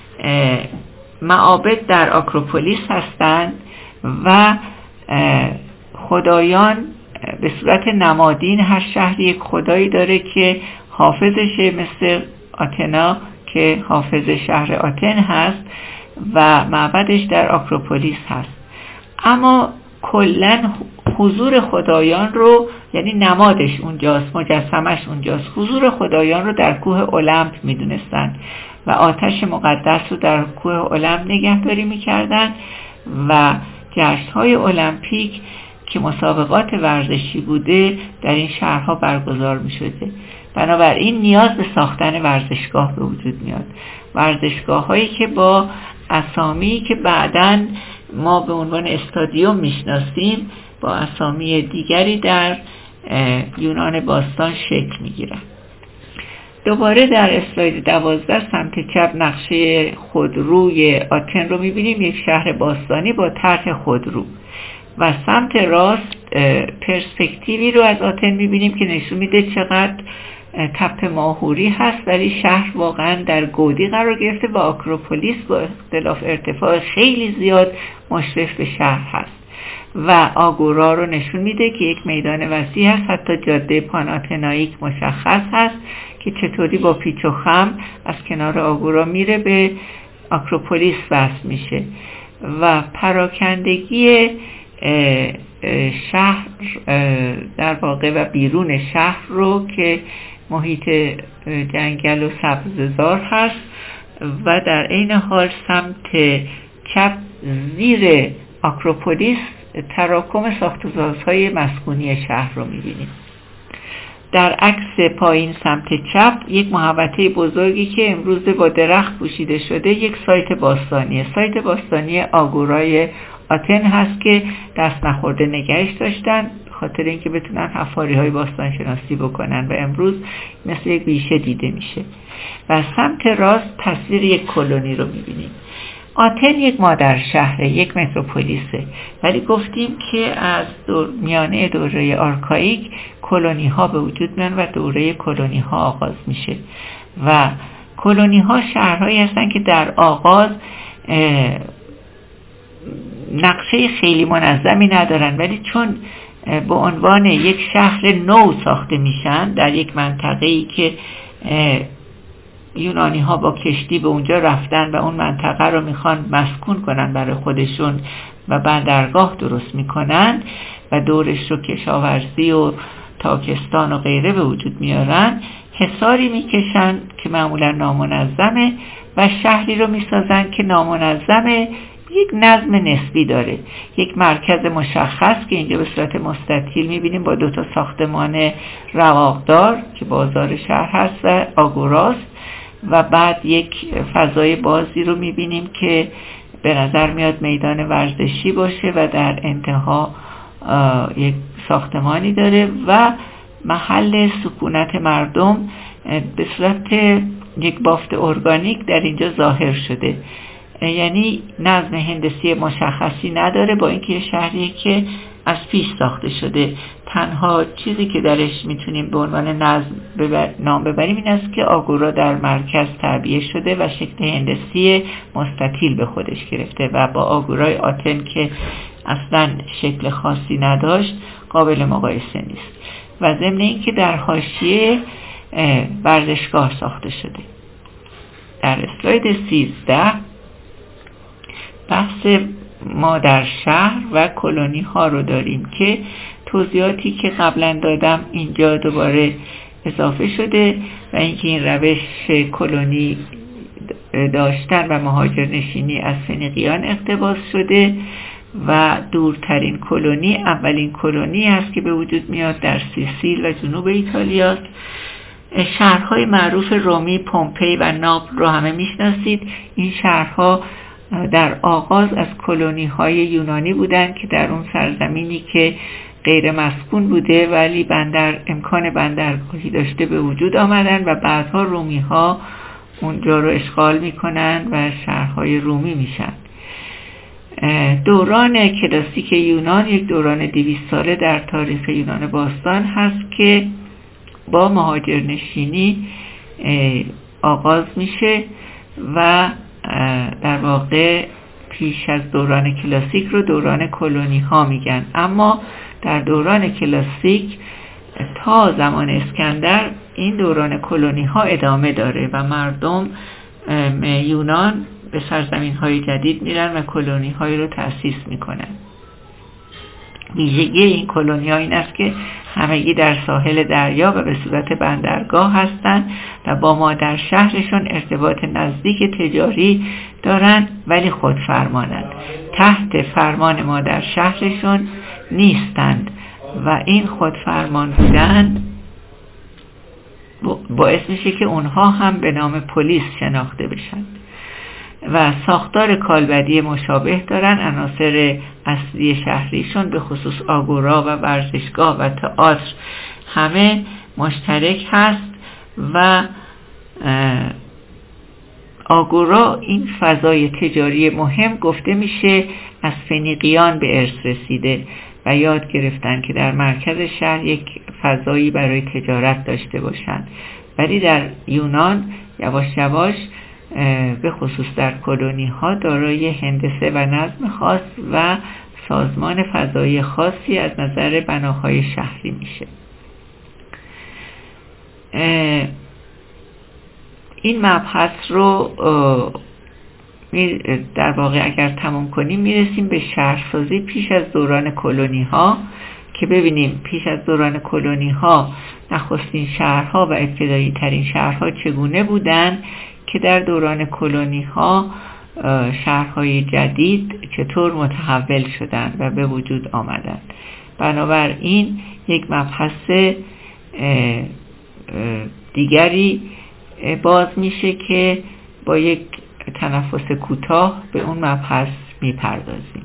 معابد در آکروپولیس هستند و خدایان به صورت نمادین هر شهر یک خدایی داره که حافظشه، مثل آتنا که حافظ شهر آتن هست و معبدش در آکروپولیس هست. اما کلن حضور خدایان رو، یعنی نمادش اونجاست، مجسمش اونجاست، حضور خدایان رو در کوه اولمپ میدونستن و آتش مقدس رو در کوه اولمپ نگهداری میکردن و جشن‌های المپیک که مسابقات ورزشی بوده در این شهرها برگزار میشده. بنابراین نیاز به ساختن ورزشگاه به وجود میاد. ورزشگاه هایی که با اسامی که بعداً ما به عنوان استادیوم میشناسیم با اسامی دیگری در یونان باستان شکل میگیرن. دوباره در اسلاید دوازده سمت چپ نقشه خودروی آتن رو میبینیم، یک شهر باستانی با طرح خودرو، و سمت راست پرسپکتیوی رو از آتن میبینیم که نشون میده چقدر تپه ماهوری هست ولی شهر واقعا در گودی قرار گرفته و آکروپولیس با اختلاف ارتفاع خیلی زیاد مشرف به شهر هست و آگورا رو نشون میده که یک میدان وسیع هست، حتی جاده پاناتنائیک مشخص هست که چطوری با پیچ و خم از کنار آگورا میره به آکروپولیس وصل میشه و پراکندگی شهر در واقع و بیرون شهر رو که محیط جنگل و سبززار هست و در عین حال سمت چپ زیر آکروپولیس تراکم ساخت‌وسازهای مسکونی شهر رو میبینیم. در عکس پایین سمت چپ یک محوطه بزرگی که امروز با درخت پوشیده شده یک سایت باستانیه. سایت باستانی آگورای آتن هست که دست نخورده نگهش داشتن خاطر اینکه بتونن حفاری های باستان شناسی بکنن و امروز مثل یک بیشه دیده میشه. و سمت راست تصویر یک کلونی رو میبینیم. آتن یک مادر شهره، یک متروپولیسه، ولی گفتیم که از دور میانه دوره آرکائیک کلونی ها به وجود میان و دوره کلونی ها آغاز میشه و کلونی ها شهرهایی هستن که در آغاز نقشه خیلی منظمی ندارن، ولی چون به عنوان یک شهر نو ساخته میشن در یک منطقه‌ای که یونانی ها با کشتی به اونجا رفتن و اون منطقه رو میخوان مسکون کنن برای خودشون و بندرگاه درست میکنن و دورش رو کشاورزی و تاکستان و غیره به وجود میارن، حصاری میکشن که معمولا نامنظمه و شهری رو میسازن که نامنظمه، یک نظم نسبی داره، یک مرکز مشخص که اینجا به صورت مستطیل میبینیم با دو تا ساختمان رواقدار که بازار شهر هست و آگوراست و بعد یک فضای بازی رو میبینیم که به نظر میاد میدان ورزشی باشه و در انتها یک ساختمانی داره و محل سکونت مردم به صورت یک بافت ارگانیک در اینجا ظاهر شده، یعنی نظم هندسی مشخصی نداره با اینکه شهریه که از پیش ساخته شده. تنها چیزی که درش میتونیم به عنوان نظم ببر... نام ببریم این است که آگورا در مرکز تعبیه شده و شکل هندسی مستطیل به خودش گرفته و با آگورای آتن که اصلا شکل خاصی نداشت قابل مقایسه نیست و ضمن این که در حاشیه ورزشگاه ساخته شده. در اسلاید سیزده بحث ما در شهر و کلونی ها رو داریم که توضیحاتی که قبلا دادم اینجا دوباره اضافه شده و اینکه این روش کلونی داشتن و مهاجر نشینی از فنیقیان اقتباس شده و دورترین کلونی اولین کلونی است که به وجود میاد در سیسیل و جنوب ایتالیا. شهرهای معروف رومی، پومپئی و ناپل رو همه میشناسید. این شهرها در آغاز از کلونی های یونانی بودند که در اون سرزمینی که غیر مسکون بوده ولی بندر امکان بندرگاهی داشته به وجود آمدن و بعدها رومی ها اونجا رو اشغال میکنن و شهرهای رومی میشن. دوران کلاسیک یونان یک دوران دویست ساله در تاریخ یونان باستان هست که با مهاجرنشینی آغاز میشه و در واقع پیش از دوران کلاسیک رو دوران کلونی ها میگن، اما در دوران کلاسیک تا زمان اسکندر این دوران کلونی ها ادامه داره و مردم یونان به سرزمین های جدید میرن و کلونی هایی رو تأسیس میکنن. ویژگی این کلونی ها این است که همگی در ساحل دریا و به صورت بندرگاه هستند و با مادر شهرشون ارتباط نزدیک تجاری دارن ولی خودفرمانند، تحت فرمان مادر شهرشون نیستند و این خودفرمان بودن باعث میشه که اونها هم به نام پلیس شناخته بشن و ساختار کالبدی مشابه دارن. عناصر اصلی شهریشون به خصوص آگورا و ورزشگاه و تئاتر همه مشترک هست و آگورا این فضای تجاری مهم گفته میشه از فنیقیان به ارث رسیده و یاد گرفتن که در مرکز شهر یک فضایی برای تجارت داشته باشند، ولی در یونان یواش یواش به خصوص در کلونی ها دارای هندسه و نظم خاص و سازمان فضایی خاصی از نظر بناهای شهری میشه. این مبحث رو در واقع اگر تموم کنیم میرسیم به شهرسازی پیش از دوران کلونی ها، که ببینیم پیش از دوران کلونی ها نخستین شهرها و ابتدایی ترین شهرها چگونه بودن، که در دوران کلونی ها شهرهای جدید چطور متحول شدند و به وجود آمدند. بنابراین یک مبحث دیگری باز میشه که با یک تنفس کوتاه به اون مبحث میپردازیم.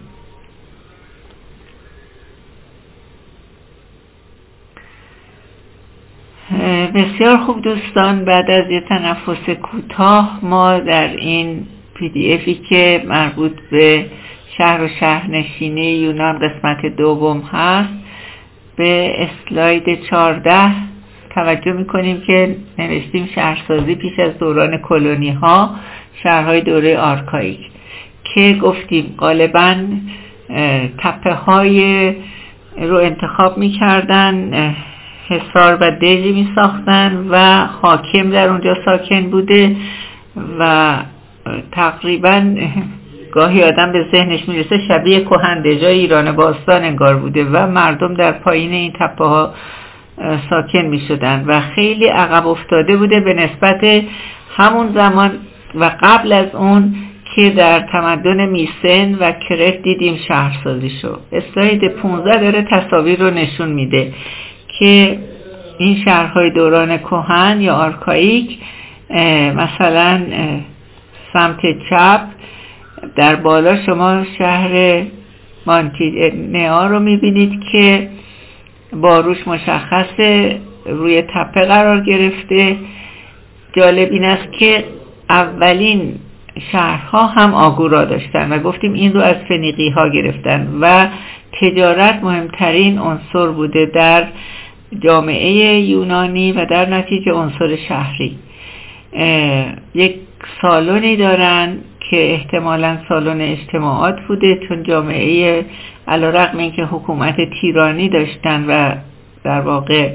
بسیار خوب دوستان، بعد از یک تنفس کوتاه ما در این پی دی افی که مربوط به شهر و شهرنشینی یونان قسمت دوم هست به اسلاید چهارده توجه میکنیم که نوشتیم شهرسازی پیش از دوران کلونی ها، شهرهای دوره آرکائیک، که گفتیم غالباً تپه های رو انتخاب میکردن، حصار و دژی میساختن و حاکم در اونجا ساکن بوده و تقریباً گاهی آدم به ذهنش میرسه شبیه کهندجای ایران باستان انگار بوده و مردم در پایین این تپه ها ساکن می شدن و خیلی عقب افتاده بوده به نسبت همون زمان و قبل از اون که در تمدن میسن و کرت دیدیم شهرسازی شد. اسلاید پانزده داره تصاویر رو نشون میده که این شهرهای دوران کهن یا آرکائیک، مثلا سمت چپ در بالا شما شهر مانتینئا رو میبینید که باروش مشخصه روی تپه قرار گرفته. جالب این است که اولین شهرها هم آگورا داشتن و گفتیم این رو از فنیقی ها گرفتن و تجارت مهمترین عنصر بوده در جامعه یونانی و در نتیجه عنصر شهری. یک سالنی دارن که احتمالاً سالن اجتماعات بوده، چون جامعه علیرغم اینکه حکومت تیرانی داشتن و در واقع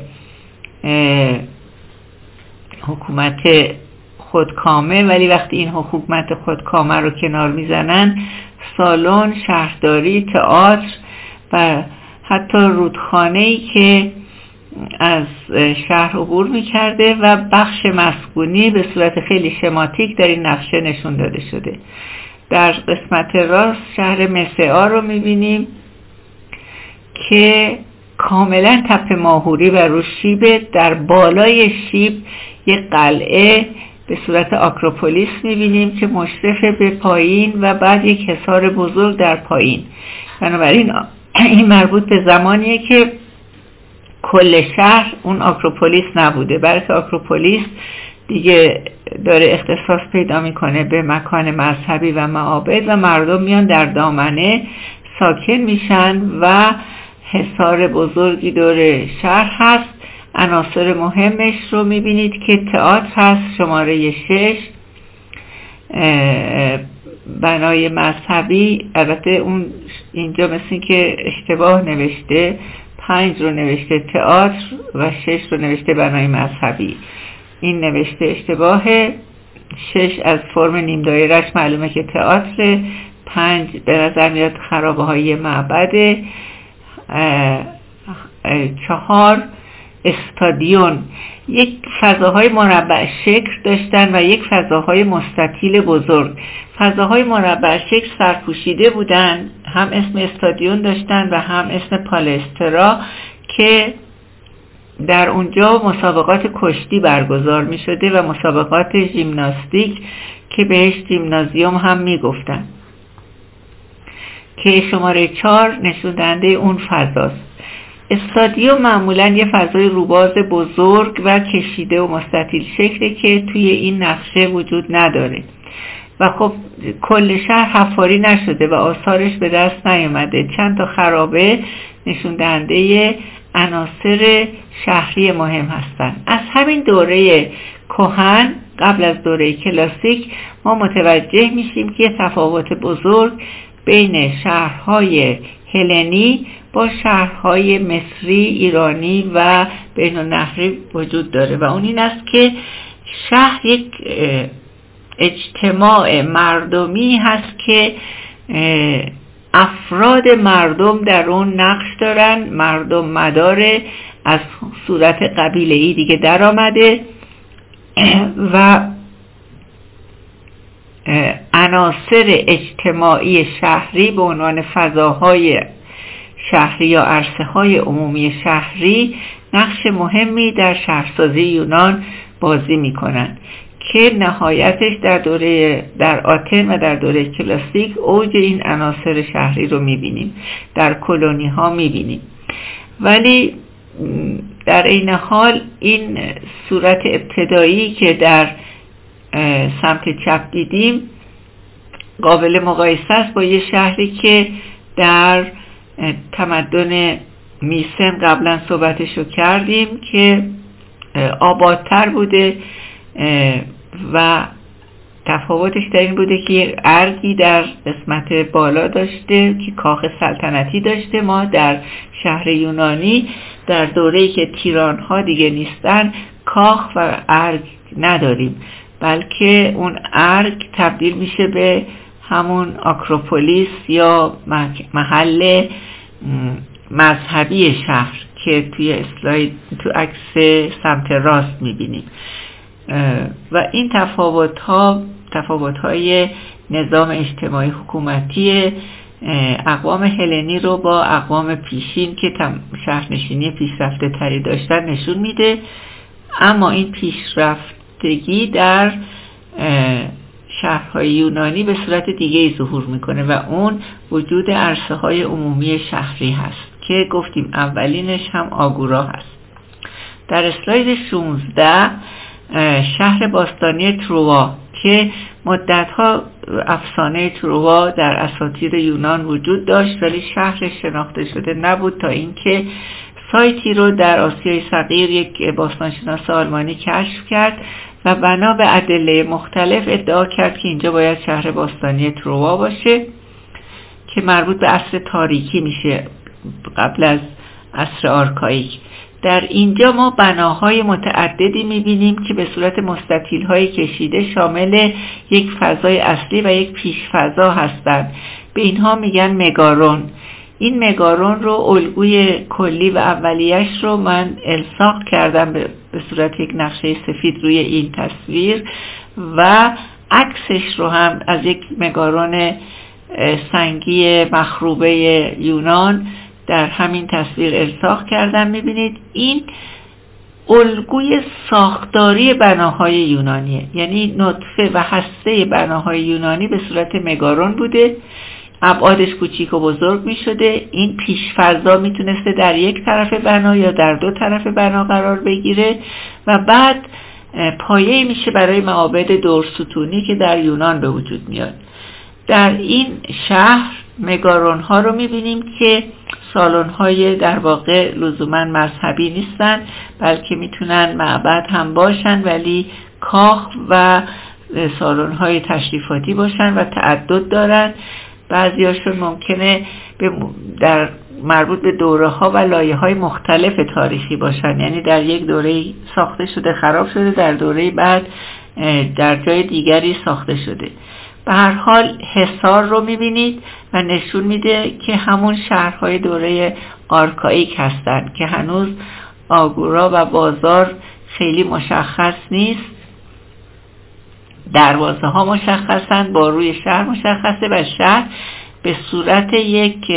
حکومت خودکامه، ولی وقتی این حکومت خودکامه رو کنار میزنن سالن، شهرداری، تئاتر و حتی رودخانه‌ای که از شهر عبور میکرده و بخش مسکونی به صورت خیلی شماتیک در این نقشه نشون داده شده. در قسمت راست شهر مسعا رو میبینیم که کاملا تپه ماهوری و رو شیبه. در بالای شیب یک قلعه به صورت آکروپولیس میبینیم که مشرف به پایین و بعد یک حصار بزرگ در پایین. بنابراین این مربوط به زمانیه که کل شهر اون آکروپولیس نبوده، بلکه آکروپولیس دیگه داره اختصاص پیدا میکنه به مکان مذهبی و معابد و مردم میان در دامنه ساکن میشن و حصار بزرگی دور شهر هست. عناصر مهمش رو میبینید که تئاتر هست، شماره شش، بنای مذهبی، البته اون اینجا مثل این که اشتباه نوشته، پنج رو نوشته تئاتر و شش رو نوشته بنای مذهبی. این نوشته اشتباهه. شش از فرم نیم دایرهش معلومه که تئاتر، پنج به نظر میاد خرابه های معبد، چهار استادیون. یک فضاهای مربع شکل داشتن و یک فضاهای مستطیل بزرگ. فضاهای مربع شکل سرپوشیده بودن، هم اسم استادیون داشتن و هم اسم پالسترا که در اونجا مسابقات کشتی برگزار می شده و مسابقات ژیمناستیک که بهش ژیمنازیوم هم می گفتن، که شماره چهار نشون دهنده اون فضاست. استادیوم معمولا یه فضای روباز بزرگ و کشیده و مستطیل شکله که توی این نقشه وجود نداره و خب کل شهر حفاری نشده و آثارش به دست نیامده. چند تا خرابه نشون دهنده عناصر شهری مهم هستن. از همین دوره کهن قبل از دوره کلاسیک ما متوجه میشیم که یه تفاوت بزرگ بین شهرهای هلنی با شهرهای مصری، ایرانی و بین النهری وجود داره و اون این است که شهر یک اجتماع مردمی هست که افراد مردم در اون نقش دارن، مردم مداره، از صورت قبیله‌ای دیگه در آمده و عناصر اجتماعی شهری به عنوان فضاهای شهری یا عرصه‌های عمومی شهری نقش مهمی در شهرسازی یونان بازی می‌کنند که نهایتش در دوره در آتن و در دوره کلاسیک اوج این عناصر شهری رو می‌بینیم، در کلونی ها می‌بینیم. ولی در این حال این صورت ابتدایی که در سمت چپ دیدیم قابل مقایسه است با یه شهری که در تمدن میسن قبلا صحبتشو کردیم که آبادتر بوده و تفاوتش در این بوده که یک ارگی در قسمت بالا داشته که کاخ سلطنتی داشته. ما در شهر یونانی در دوره‌ای که تیران‌ها دیگه نیستن کاخ و ارگ نداریم، بلکه اون ارگ تبدیل میشه به همون آکروپولیس یا محل مذهبی شهر که توی اسلاید تو عکس سمت راست میبینیم و این تفاوت ها تفاوت های نظام اجتماعی حکومتی اقوام هلنی رو با اقوام پیشین که شهرنشینی پیشرفته تری داشتن نشون میده. اما این پیشرفتگی در شهرهای یونانی به صورت دیگه ظهور میکنه و اون وجود عرصه های عمومی شهری هست که گفتیم اولینش هم آگورا هست. در اسلاید شانزده شهر باستانی تروا که مدتها افسانه تروا در اساطیر یونان وجود داشت ولی شهر شناخته شده نبود تا اینکه سایتی رو در آسیای صغیر یک باستانشناس آلمانی کشف کرد و بنا به ادله مختلف ادعا کرد که اینجا باید شهر باستانی تروا باشه که مربوط به عصر تاریکی میشه قبل از عصر آرکائیک. در اینجا ما بناهای متعددی میبینیم که به صورت مستطیل‌های کشیده شامل یک فضای اصلی و یک پیش فضا هستند. به اینها میگن مگارون. این مگارون رو الگوی کلی و اولیش رو من الساق کردم به صورت یک نقشه سفید روی این تصویر و عکسش رو هم از یک مگارون سنگی مخروبه یونان در همین تصویر الساق کردم. میبینید این الگوی ساختاری بناهای یونانیه، یعنی نطفه و هسته بناهای یونانی به صورت مگارون بوده، ابعادش کوچیک و بزرگ می شده. این پیش فضا می تونسته در یک طرف بنا یا در دو طرف بنا قرار بگیره و بعد پایه میشه برای معابد دورستونی که در یونان به وجود میاد. در این شهر مگارون ها رو می بینیم که سالن های در واقع لزوما مذهبی نیستن بلکه میتونن معبد هم باشن ولی کاخ و سالن های تشریفاتی باشن و تعدد دارن. بعضی هاشون ممکنه در مربوط به دوره ها و لایه های مختلف تاریخی باشن، یعنی در یک دوره ساخته شده خراب شده، در دوره بعد در جای دیگری ساخته شده. به هر حال حصار رو میبینید و نشون میده که همون شهرهای دوره آرکائیک هستن که هنوز آگورا و بازار خیلی مشخص نیست. دروازه ها مشخصن، با روی شهر مشخصه و شهر به صورت یک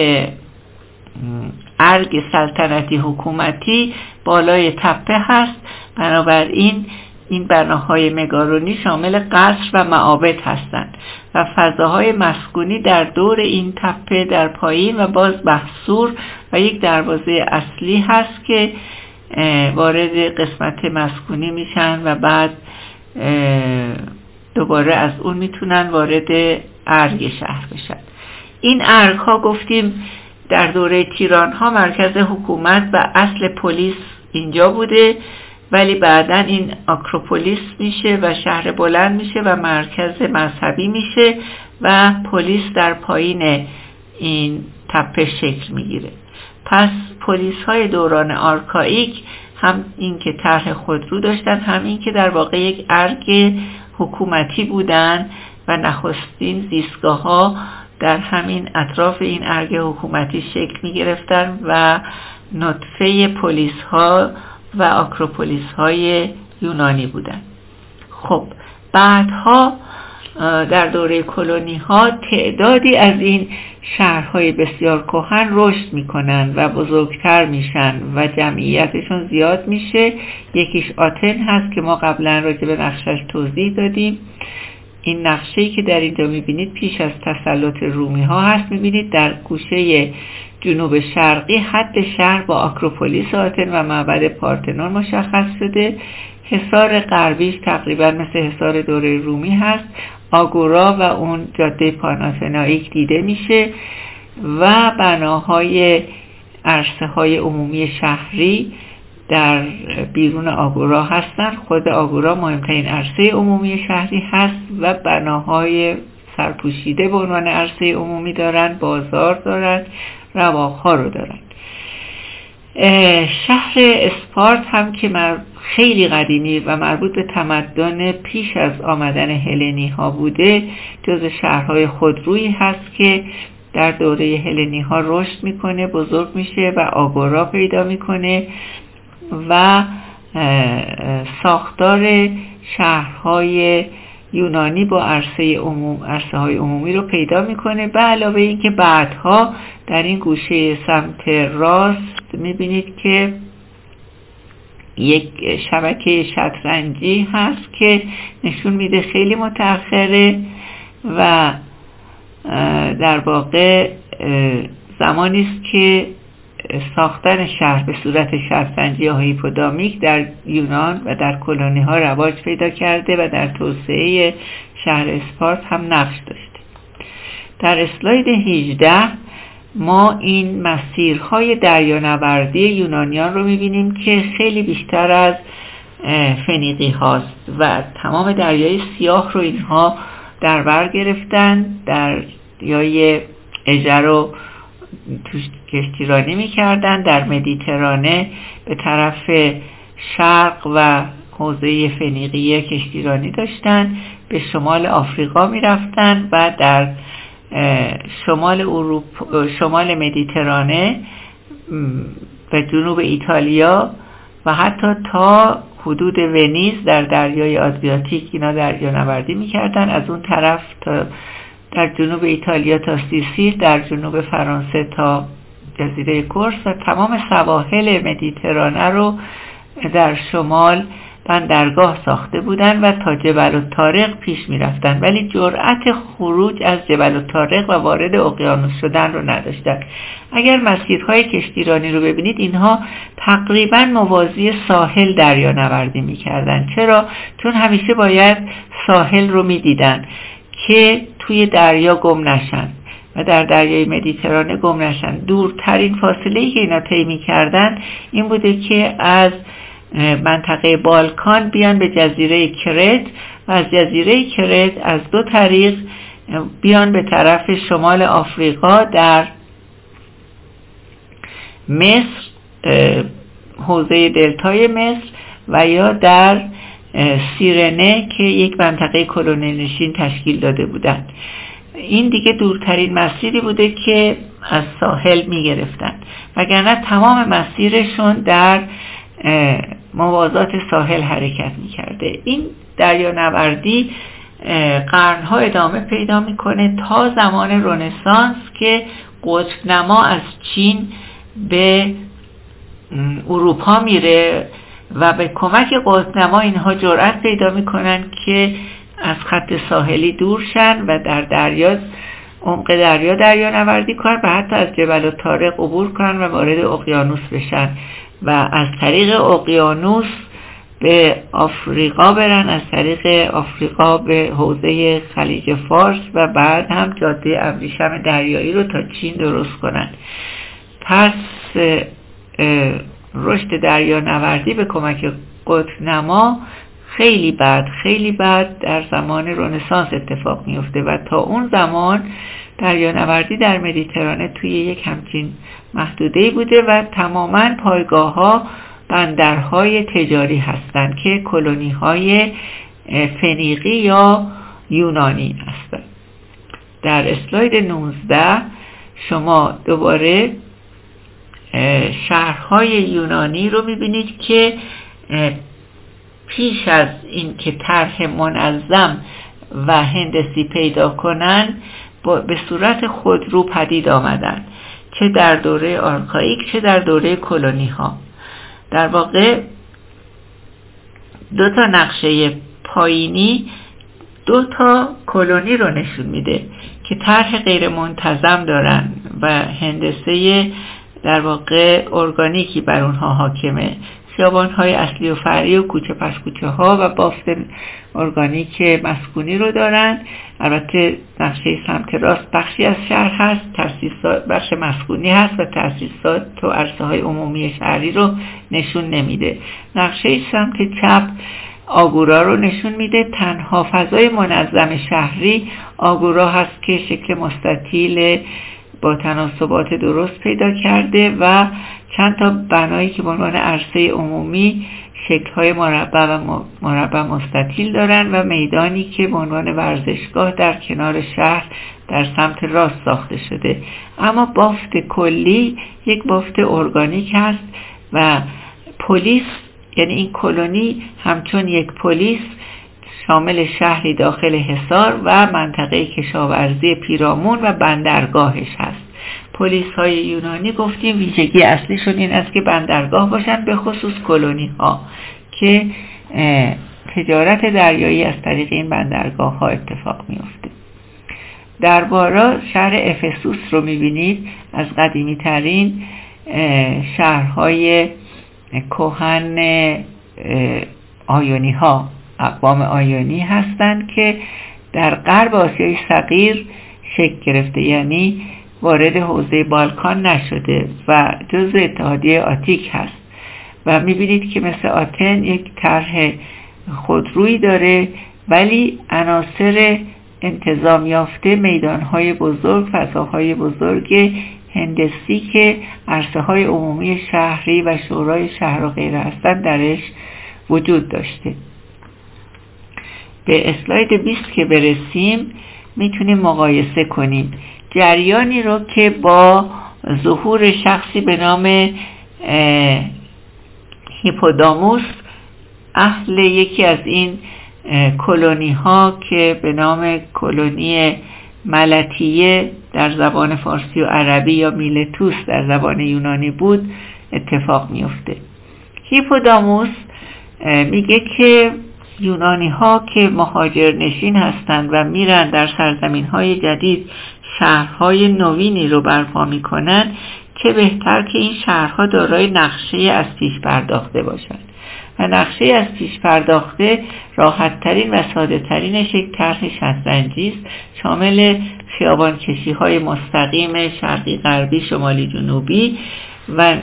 ارگ سلطنتی حکومتی بالای تپه هست. بنابراین این بناهای مگارونی شامل قصر و معابد هستند و فضاهای مسکونی در دور این تپه در پایین و باز محصور و یک دروازه اصلی هست که وارد قسمت مسکونی میشن و بعد دوباره از اون میتونن وارد ارگ شهر بشن. این ارگ ها گفتیم در دوره تیران ها مرکز حکومت و اصل پلیس اینجا بوده، ولی بعداً این آکروپولیس میشه و شهر بلند میشه و مرکز مذهبی میشه و پلیس در پایین این تپه شکل میگیره. پس پلیس های دوران آرکائیک هم این که طرح خودرو داشتن، هم این که در واقع یک ارگ حکومتی بودن و نخستین زیستگاه ها در همین اطراف این ارگ حکومتی شکل می گرفتن و نطفه پلیس ها و آکروپولیس های یونانی بودن. خب بعدها در دوره کلونی ها تعدادی از این شهرهای بسیار کهن رشد میکنن و بزرگتر میشن و جمعیتشون زیاد میشه. یکیش آتن هست که ما قبلا راجع به نقشش توضیح دادیم. این نقشه‌ای که در اینجا میبینید پیش از تسلط رومی ها هست. میبینید در گوشه جنوب شرقی حد شهر با آکروپولیس آتن و معبد پارتنون مشخص شده. حصار غربیش تقریبا مثل حصار دوره رومی هست. آگورا و اون جاده پاناتنائیک دیده میشه و بناهای عرصه های عمومی شهری در بیرون آگورا هستن. خود آگورا مهمترین عرصه عمومی شهری هست و بناهای سرپوشیده به عنوان عرصه عمومی دارن، بازار دارن، رواقها رو دارن. شهر اسپارت هم که خیلی قدیمی و مربوط به تمدن پیش از آمدن هلنی ها بوده، جز شهرهای خودرویی هست که در دوره هلنی ها رشد میکنه، بزرگ میشه و آگورا پیدا میکنه و ساختار شهرهای یونانی با عرصه عموم عرصه های عمومی رو پیدا میکنه. به علاوه این که بعدها در این گوشه سمت راست میبینید که یک شبکه شطرنجی هست که نشون میده خیلی متأخره و در واقع زمانی است که ساختن شهر به صورت شطرنجی یا هیپودامیک در یونان و در کلونی ها رواج پیدا کرده و در توسعه شهر اسپارت هم نقش داشته. در اسلاید هجده ما این مسیرهای دریانوردی یونانیان رو میبینیم که خیلی بیشتر از فنیقی هاست و تمام دریای سیاه رو اینها در بر گرفتن. دریای اژه رو توش کشتیرانی میکردن، در مدیترانه به طرف شرق و حوزه فنیقیه کشتیرانی داشتن، به شمال آفریقا میرفتن و در شمال اروپا، شمال مدیترانه و جنوب ایتالیا و حتی تا حدود ونیز در دریای آدریاتیک اینا دریانوردی میکردن. از اون طرف تا در جنوب ایتالیا تا سیسیل، در جنوب فرانسه تا جزیره کورس و تمام سواحل مدیترانه رو در شمال بندرگاه ساخته بودن و تا جبل الطارق پیش می رفتن، ولی جرأت خروج از جبل الطارق و وارد اقیانوس شدن رو نداشتن. اگر مسیرهای کشتیرانی رو ببینید اینها تقریبا موازی ساحل دریانوردی می کردن. چرا؟ چون همیشه باید ساحل رو می دیدن که توی دریا گم نشن و در دریای مدیترانه گم نشن. دورترین فاصله‌ای که اینا طی می‌کردن این بوده که از منطقه بالکان بیان به جزیره کرت و از جزیره کرت از دو طریق بیان به طرف شمال آفریقا در مصر، حوزه دلتای مصر و یا در سیرنه که یک منطقه کلونی نشین تشکیل داده بودند. این دیگه دورترین مسیری بوده که از ساحل می گرفتن، وگرنه تمام مسیرشون در موازات ساحل حرکت می کرده. این دریانوردی قرنها ادامه پیدا میکنه تا زمان رنسانس که قطب نما از چین به اروپا میره و به کمک قطب نما اینها جرأت پیدا میکنن که از خط ساحلی دور شن و در دریا، عمق دریا دریانوردی کنن و حتی از جبل الطارق عبور کنن و وارد اقیانوس بشن و از طریق اقیانوس به آفریقا برن، از طریق آفریقا به حوزه خلیج فارس و بعد هم جاده ابریشم دریایی رو تا چین درست کنن. پس رشد دریانوردی به کمک قطب نما خیلی بعد خیلی بعد در زمان رنسانس اتفاق میفته و تا اون زمان دریانوردی در مدیترانه توی یک همچین محدوده‌ای بوده و تماماً پایگاه‌ها بندرهای تجاری هستند که کلونی‌های فنیقی یا یونانی هستند. در اسلاید نوزده شما دوباره شهرهای یونانی رو می‌بینید که پیش از این که طرح منظم و هندسی پیدا کنن به صورت خودرو پدید آمدن، چه در دوره آرکائیک چه در دوره کلونی ها. در واقع دو تا نقشه پایینی دو تا کلونی رو نشون میده که طرح غیر منتظم دارن و هندسه در واقع ارگانیکی بر اونها حاکمه. خیابان‌های اصلی و فرعی و کوچه پس کوچه ها و بافت ارگانیک مسکونی رو دارن. البته نقشه سمت راست بخشی از شهر هست، تأسیسات بخش مسکونی هست و تأسیسات و عرصه های عمومی شهری رو نشون نمیده. نقشه سمت چپ آگورا رو نشون میده. تنها فضای منظم شهری آگورا هست که شکل مستطیل با تناسبات درست پیدا کرده و چند تا بنایی که به عنوان عرصه عمومی شکل‌های مربع و مربع مستطیل دارن و میدانی که به عنوان ورزشگاه در کنار شهر در سمت راست ساخته شده. اما بافت کلی یک بافت ارگانیک هست و پلیس، یعنی این کلونی همچون یک پلیس شامل شهری داخل حصار و منطقه کشاورزی پیرامون و بندرگاهش هست. پلیس های یونانی گفتیم ویژگی اصلیشون این است که بندرگاه باشن، به خصوص کلونی ها که تجارت دریایی از طریق این بندرگاه ها اتفاق میفته. درباره شهر افسوس رو میبینید، از قدیمی ترین شهرهای کهن آیونی ها، اقوام آیونی هستند که در غرب آسیای صغیر شکل گرفته، یعنی وارد حوزه بالکان نشده و جزء اتحادیه آتیک هست و میبینید که مثل آتن یک طرح خودرویی داره ولی عناصر انتظام یافته، میدانهای بزرگ، فضاهای بزرگ هندسی که عرصه های عمومی شهری و شورای شهر و غیره هستند درش وجود داشته. به اسلاید بیست که برسیم میتونیم مقایسه کنیم جریانی رو که با ظهور شخصی به نام هیپوداموس، اهل یکی از این کلونی ها که به نام کلونی ملتیه در زبان فارسی و عربی یا میلتوس در زبان یونانی بود اتفاق میفته. هیپوداموس میگه که یونانی ها که مهاجر نشین هستند و میرن در سرزمین های جدید شهرهای نوینی رو برپا میکنن، چه بهتر که این شهرها دارای نقشه از پیش پرداخته باشند و نقشه از پیش پرداخته راحت ترین و ساده ترینش یک طرح شطرنجی است، شامل خیابان کشی های مستقیم شرقی غربی شمالی جنوبی و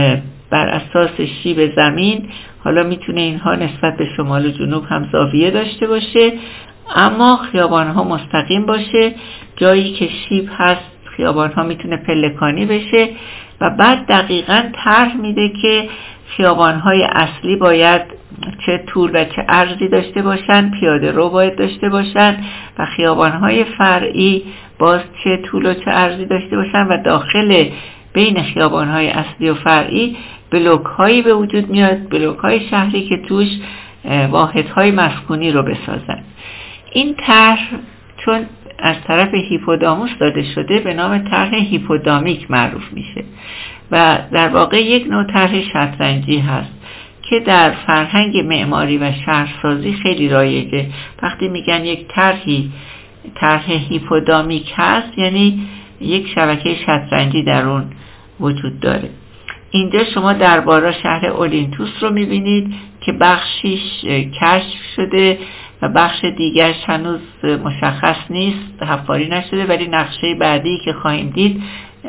بر اساس شیب زمین. حالا میتونه اینها نسبت به شمال و جنوب هم زاویه داشته باشه، اما خیابان ها مستقیم باشه. جایی که شیب هست خیابان ها میتونه پلکانی بشه و بعد دقیقاً طرح میده که خیابان های اصلی باید چه طول و چه عرضی داشته باشن، پیاده رو باید داشته باشن و خیابان های فرعی باز چه طول و چه عرضی داشته باشن و داخل بین خیابان های اصلی و فرعی بلوک هایی به وجود میاد، بلوک های شهری که توش واحد های مسکونی رو بسازن. این طرح چون از طرف هیپوداموس داده شده به نام طرح هیپودامیک معروف میشه و در واقع یک نوع طرح شطرنجی هست که در فرهنگ معماری و شهرسازی خیلی رایجه. وقتی میگن یک طرحی طرح هیپودامیک هست یعنی یک شبکه شطرنجی در اون وجود داره. اینجا شما درباره شهر اولینتوس رو میبینید که بخشیش کشف شده و بخش دیگرش هنوز مشخص نیست، حفاری نشده، ولی نقشه بعدی که خواهیم دید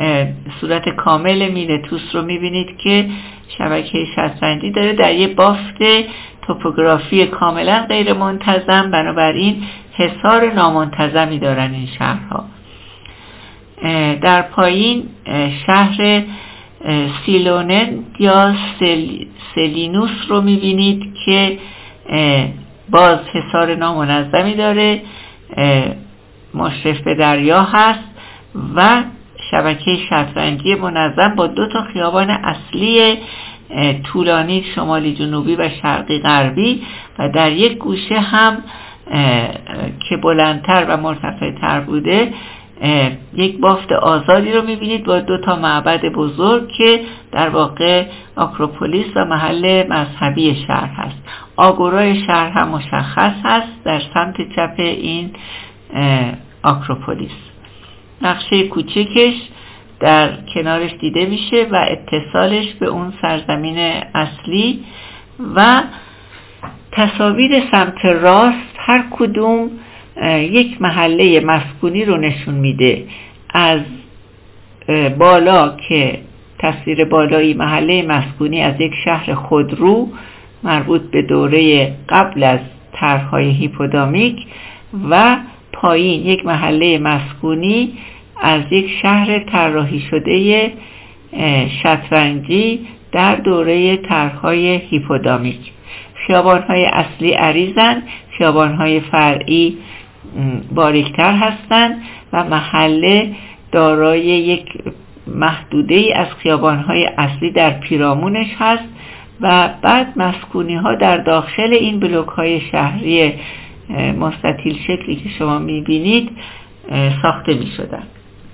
صورت کامل میلتوس رو میبینید که شبکه شطرنجی داره در یه بافت توپوگرافی کاملا غیر منتظم، بنابراین حصار نامنتظمی دارن این شهرها. در پایین شهر سیلونن یا سل... سلینوس رو میبینید که باز حصار نامنظمی داره، مشرف به دریا هست و شبکه شطرنجی منظم با دو تا خیابان اصلی طولانی شمالی جنوبی و شرقی غربی و در یک گوشه هم که بلندتر و مرتفع‌تر بوده یک بافت آزادی رو میبینید با دو تا معبد بزرگ که در واقع آکروپولیس و محل مذهبی شهر هست. آگورای شهر هم مشخص هست در سمت چپ این آکروپولیس. نقشه کوچکش در کنارش دیده میشه و اتصالش به اون سرزمین اصلی و تصاویر سمت راست هر کدوم یک محله مسکونی رو نشون میده. از بالا که تصویر بالایی محله مسکونی از یک شهر خودرو مربوط به دوره قبل از طرح‌های هیپودامیک و پایین یک محله مسکونی از یک شهر طراحی شده شطرنجی در دوره طرح‌های هیپودامیک. خیابان‌های اصلی عریضن، خیابان‌های فرعی باریکتر هستند و محله دارای یک محدوده ای از خیابان‌های اصلی در پیرامونش هست و بعد مسکونی‌ها در داخل این بلوک‌های شهری مستطیل شکلی که شما می‌بینید ساخته می‌شدند.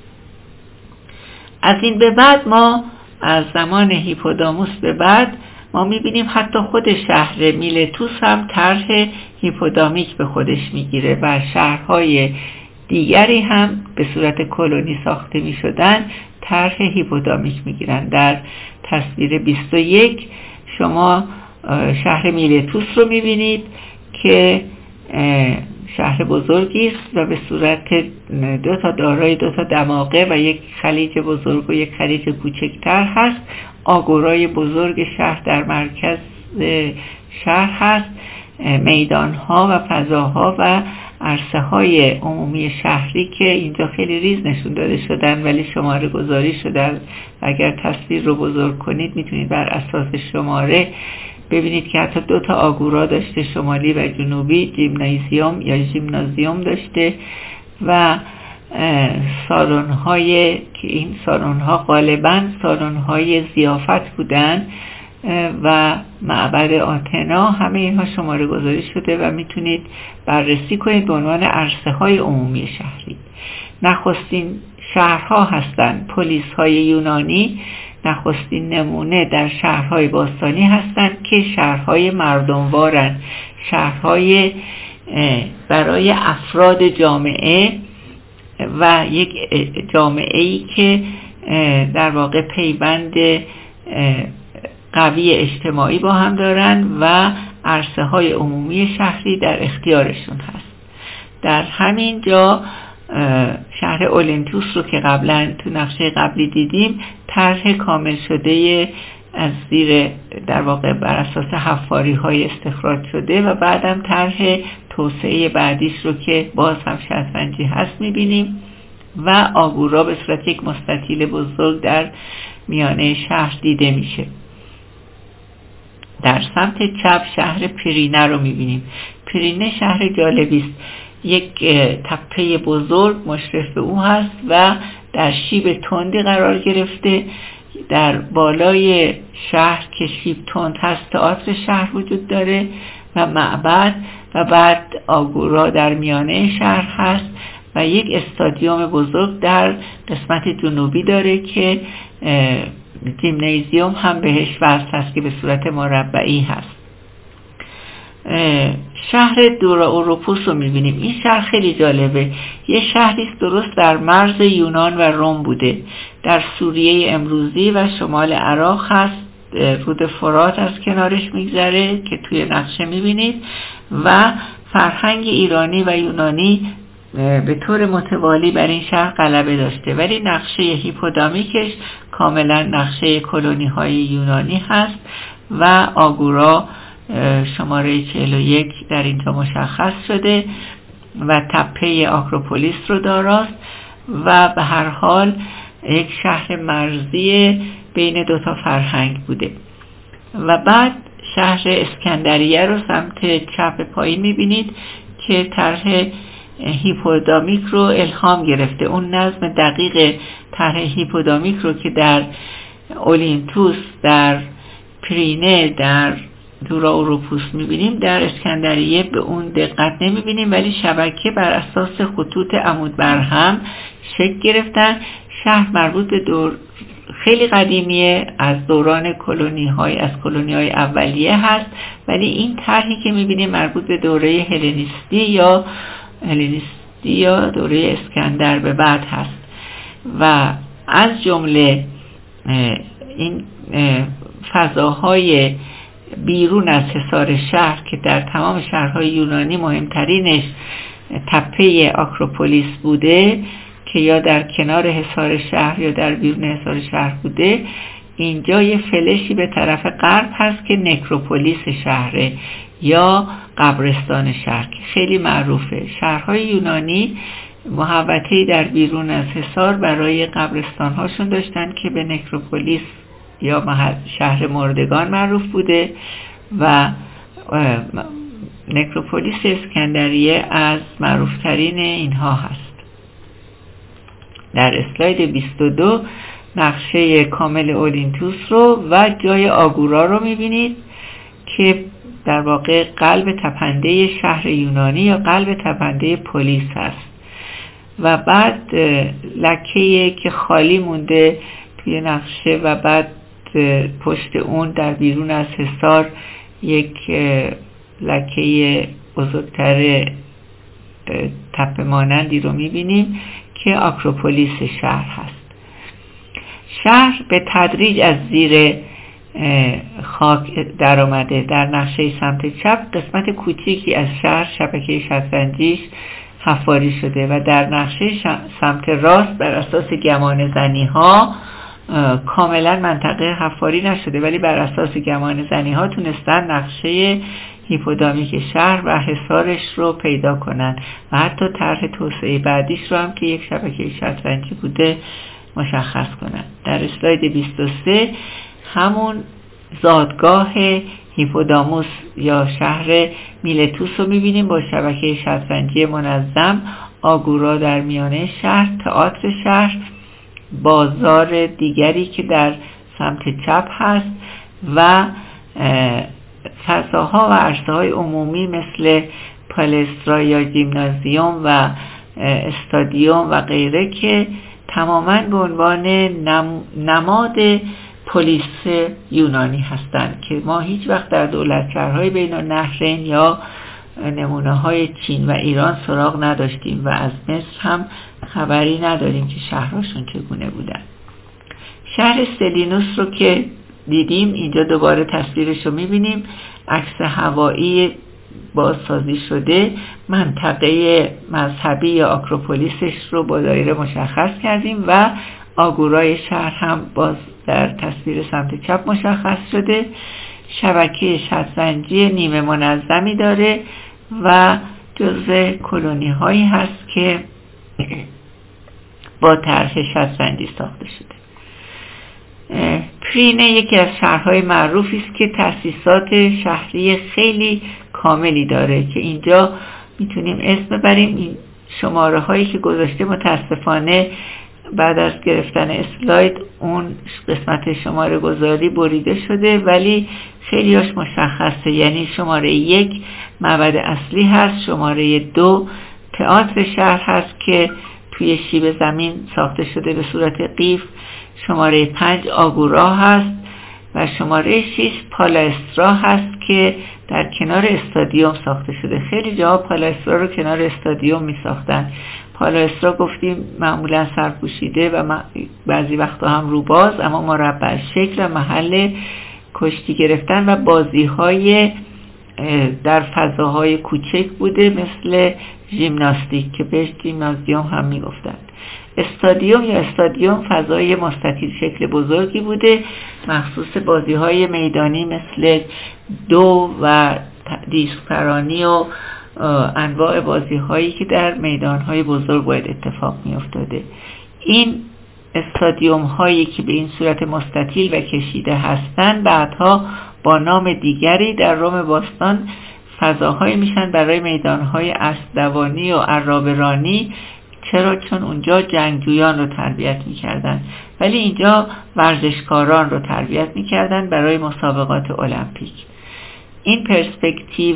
از این به بعد ما از زمان هیپوداموس به بعد ما میبینیم حتی خود شهر میلتوس هم طرح هیپودامیک به خودش میگیره و شهرهای دیگری هم به صورت کلونی ساخته میشدن طرح هیپودامیک میگیرن. در تصویر بیست و یک شما شهر میلتوس رو میبینید که شهر بزرگی است و به صورت دو تا دارای دو تا دماغه و یک خلیج بزرگ و یک خلیج کوچکتر هست. آگورای بزرگ شهر در مرکز شهر هست. میدانها و فضاها و عرصه های عمومی شهری که اینجا خیلی ریز نشون داده شدن ولی شماره گذاری شدن. اگر تصویر رو بزرگ کنید میتونید بر اساس شماره ببینید که حتی دو تا آگورا داشته، شمالی و جنوبی، جیمنازیوم یا ژیمنازیوم داشته و سالن‌های که این سالن‌ها غالباً سالن‌های ضیافت بودن و معبد آتنا، همه اینها شماره گذاری شده و میتونید بررسی کنید به عنوان عرصه‌های عمومی شهری. نخستین شهرها هستند پلیس‌های یونانی. نخستین نمونه در شهرهای باستانی هستند که شهرهای مردموارن، شهرهای برای افراد جامعه و یک جامعه‌ای که در واقع پیوند قوی اجتماعی با هم دارن و عرصه‌های عمومی شهری در اختیارشون هست. در همین جا شهر اولنتوس رو که قبلا تو نقشه قبلی دیدیم طرح کامل شده از زیر در واقع بر اساس حفاری های استخراج شده و بعدم طرح توسعه بعدیش رو که باز هم شطرنجی هست میبینیم و آگورا به صورت یک مستطیل بزرگ در میانه شهر دیده میشه. در سمت چپ شهر پرینه رو میبینیم. پرینه شهر جالبی است. یک تپه بزرگ مشرف به او هست و در شیب تندی قرار گرفته. در بالای شهر که شیب تند هست تئاتر شهر وجود داره و معبد و بعد آگورا در میانه شهر هست و یک استادیوم بزرگ در قسمت جنوبی داره که جیمنازیوم هم بهش وصل هست که به صورت مربعی هست. شهر دورا اوروپوس رو میبینیم. این شهر خیلی جالبه. یه شهری درست در مرز یونان و روم بوده. در سوریه امروزی و شمال عراق هست. رود فرات از کنارش میگذره که توی نقشه میبینید و فرهنگ ایرانی و یونانی به طور متوالی بر این شهر غلبه داشته ولی نقشه هیپودامیکش کاملا نقشه کلونی های یونانی هست و آگورا شماره چهل و یک در اینجا مشخص شده و تپه آکروپولیس رو داراست و به هر حال یک شهر مرزی بین دو تا فرهنگ بوده. و بعد شهر اسکندریه رو سمت چپ پایین میبینید که طرح هیپودامیک رو الهام گرفته. اون نظم دقیق طرح هیپودامیک رو که در اولینتوس، در پرینه، در دورا اوروپوس میبینیم، در اسکندریه به اون دقت نمیبینیم، ولی شبکه بر اساس خطوط عمود برهم شکل گرفتن. شهر مربوط به دور خیلی قدیمیه، از دوران کلونی های از کلونی های اولیه هست، ولی این طرحی که میبینیم مربوط به دوره هلنیستی یا هلنیستی یا دوره اسکندر به بعد هست. و از جمله این فضاهای بیرون از حصار شهر که در تمام شهرهای یونانی مهمترینش تپه آکروپولیس بوده که یا در کنار حصار شهر یا در بیرون حصار شهر بوده، اینجا یه فلشی به طرف غرب هست که نکروپولیس شهره یا قبرستان شهر که خیلی معروفه. شهرهای یونانی محوطه‌ای در بیرون از حصار برای قبرستان هاشون داشتن که به نکروپولیس یا شهر مردگان معروف بوده و نکروپولیس اسکندریه از معروفترین اینها هست. در اسلاید بیست و دو نقشه کامل اولینتوس رو و جای آگورا رو میبینید که در واقع قلب تپنده شهر یونانی یا قلب تپنده پولیس هست. و بعد لکه‌ای که خالی مونده توی نقشه و بعد پشت اون در بیرون از حصار یک لکه بزرگتر تپه مانندی رو میبینیم که آکروپولیس شهر هست. شهر به تدریج از زیر خاک در آمده. در نقشه سمت چپ قسمت کوچیکی از شهر شبکه شطرنجیش حفاری شده و در نقشه سمت راست بر اساس گمان زنی ها کاملا منطقه حفاری نشده، ولی بر اساس گمان زنی ها تونستن نقشه هیپودامیک شهر و حصارش رو پیدا کنن و حتی طرح توسعه بعدیش رو هم که یک شبکه شطرنجی بوده مشخص کنن. در اسلاید بیست و سه همون زادگاه هیپوداموس یا شهر میلتوس رو میبینیم با شبکه شطرنجی منظم، آگورا در میانه شهر، تئاتر شهر، بازار دیگری که در سمت چپ هست و فضاها و عرصه‌های عمومی مثل پالسترا یا گیمنازیوم و استادیوم و غیره که تماما به عنوان نم... نماد پلیس یونانی هستند که ما هیچ وقت در دولت شهرهای بین النهرین یا نمونه های چین و ایران سراغ نداشتیم و از مصر هم خبری نداریم که شهرهاشون چگونه بودن. شهر سلینوس رو که دیدیم اینجا دوباره تصویرش رو میبینیم، عکس هوایی بازسازی شده، منطقه مذهبی یا آکروپولیسش رو با دایره مشخص کردیم و آگورای شهر هم باز در تصویر سمت چپ مشخص شده. شبکه شطرنجی نیمه منظمی داره و جزء کلونی هایی هست که با طرح شطرنجی ساخته شده. پرینه یکی از شهرهای معروفی است که تأسیسات شهری خیلی کاملی داره که اینجا میتونیم اسم ببریم. این شماره هایی که گذاشته متاسفانه بعد از گرفتن اسلاید اون قسمت شماره گذاری بریده شده، ولی خیلی هاش مشخصه. یعنی شماره یک معبد اصلی هست، شماره دو تئاتر شهر هست که توی شیب زمین ساخته شده به صورت قیف، شماره پنج آگورا هست و شماره شش پالاسترا هست که در کنار استادیوم ساخته شده. خیلی جاها پالاسترا رو کنار استادیوم می ساختن. پالاسترا گفتیم معمولا سرپوشیده و بعضی وقتا هم روباز، اما مربع شکل و محل کشتی گرفتن و بازی های در فضاهای کوچک بوده مثل ژیمناستیک که بهش ژیمنازیوم هم می گفتن. استادیوم یا استادیوم فضای مستطیل شکل بزرگی بوده مخصوص بازی های میدانی مثل دو و دیسک پرانی و انواع بازی هایی که در میدان های بزرگ باید اتفاق می افتاده. این استادیوم هایی که به این صورت مستطیل و کشیده هستند بعدها با نام دیگری در روم باستان فضاهایی میشن برای میدان های اسب‌دوانی و عرابه‌رانی. چرا؟ چون اونجا جنگجویان رو تربیت میکردن، ولی اینجا ورزشکاران رو تربیت میکردن برای مسابقات المپیک. این پرسپکتیو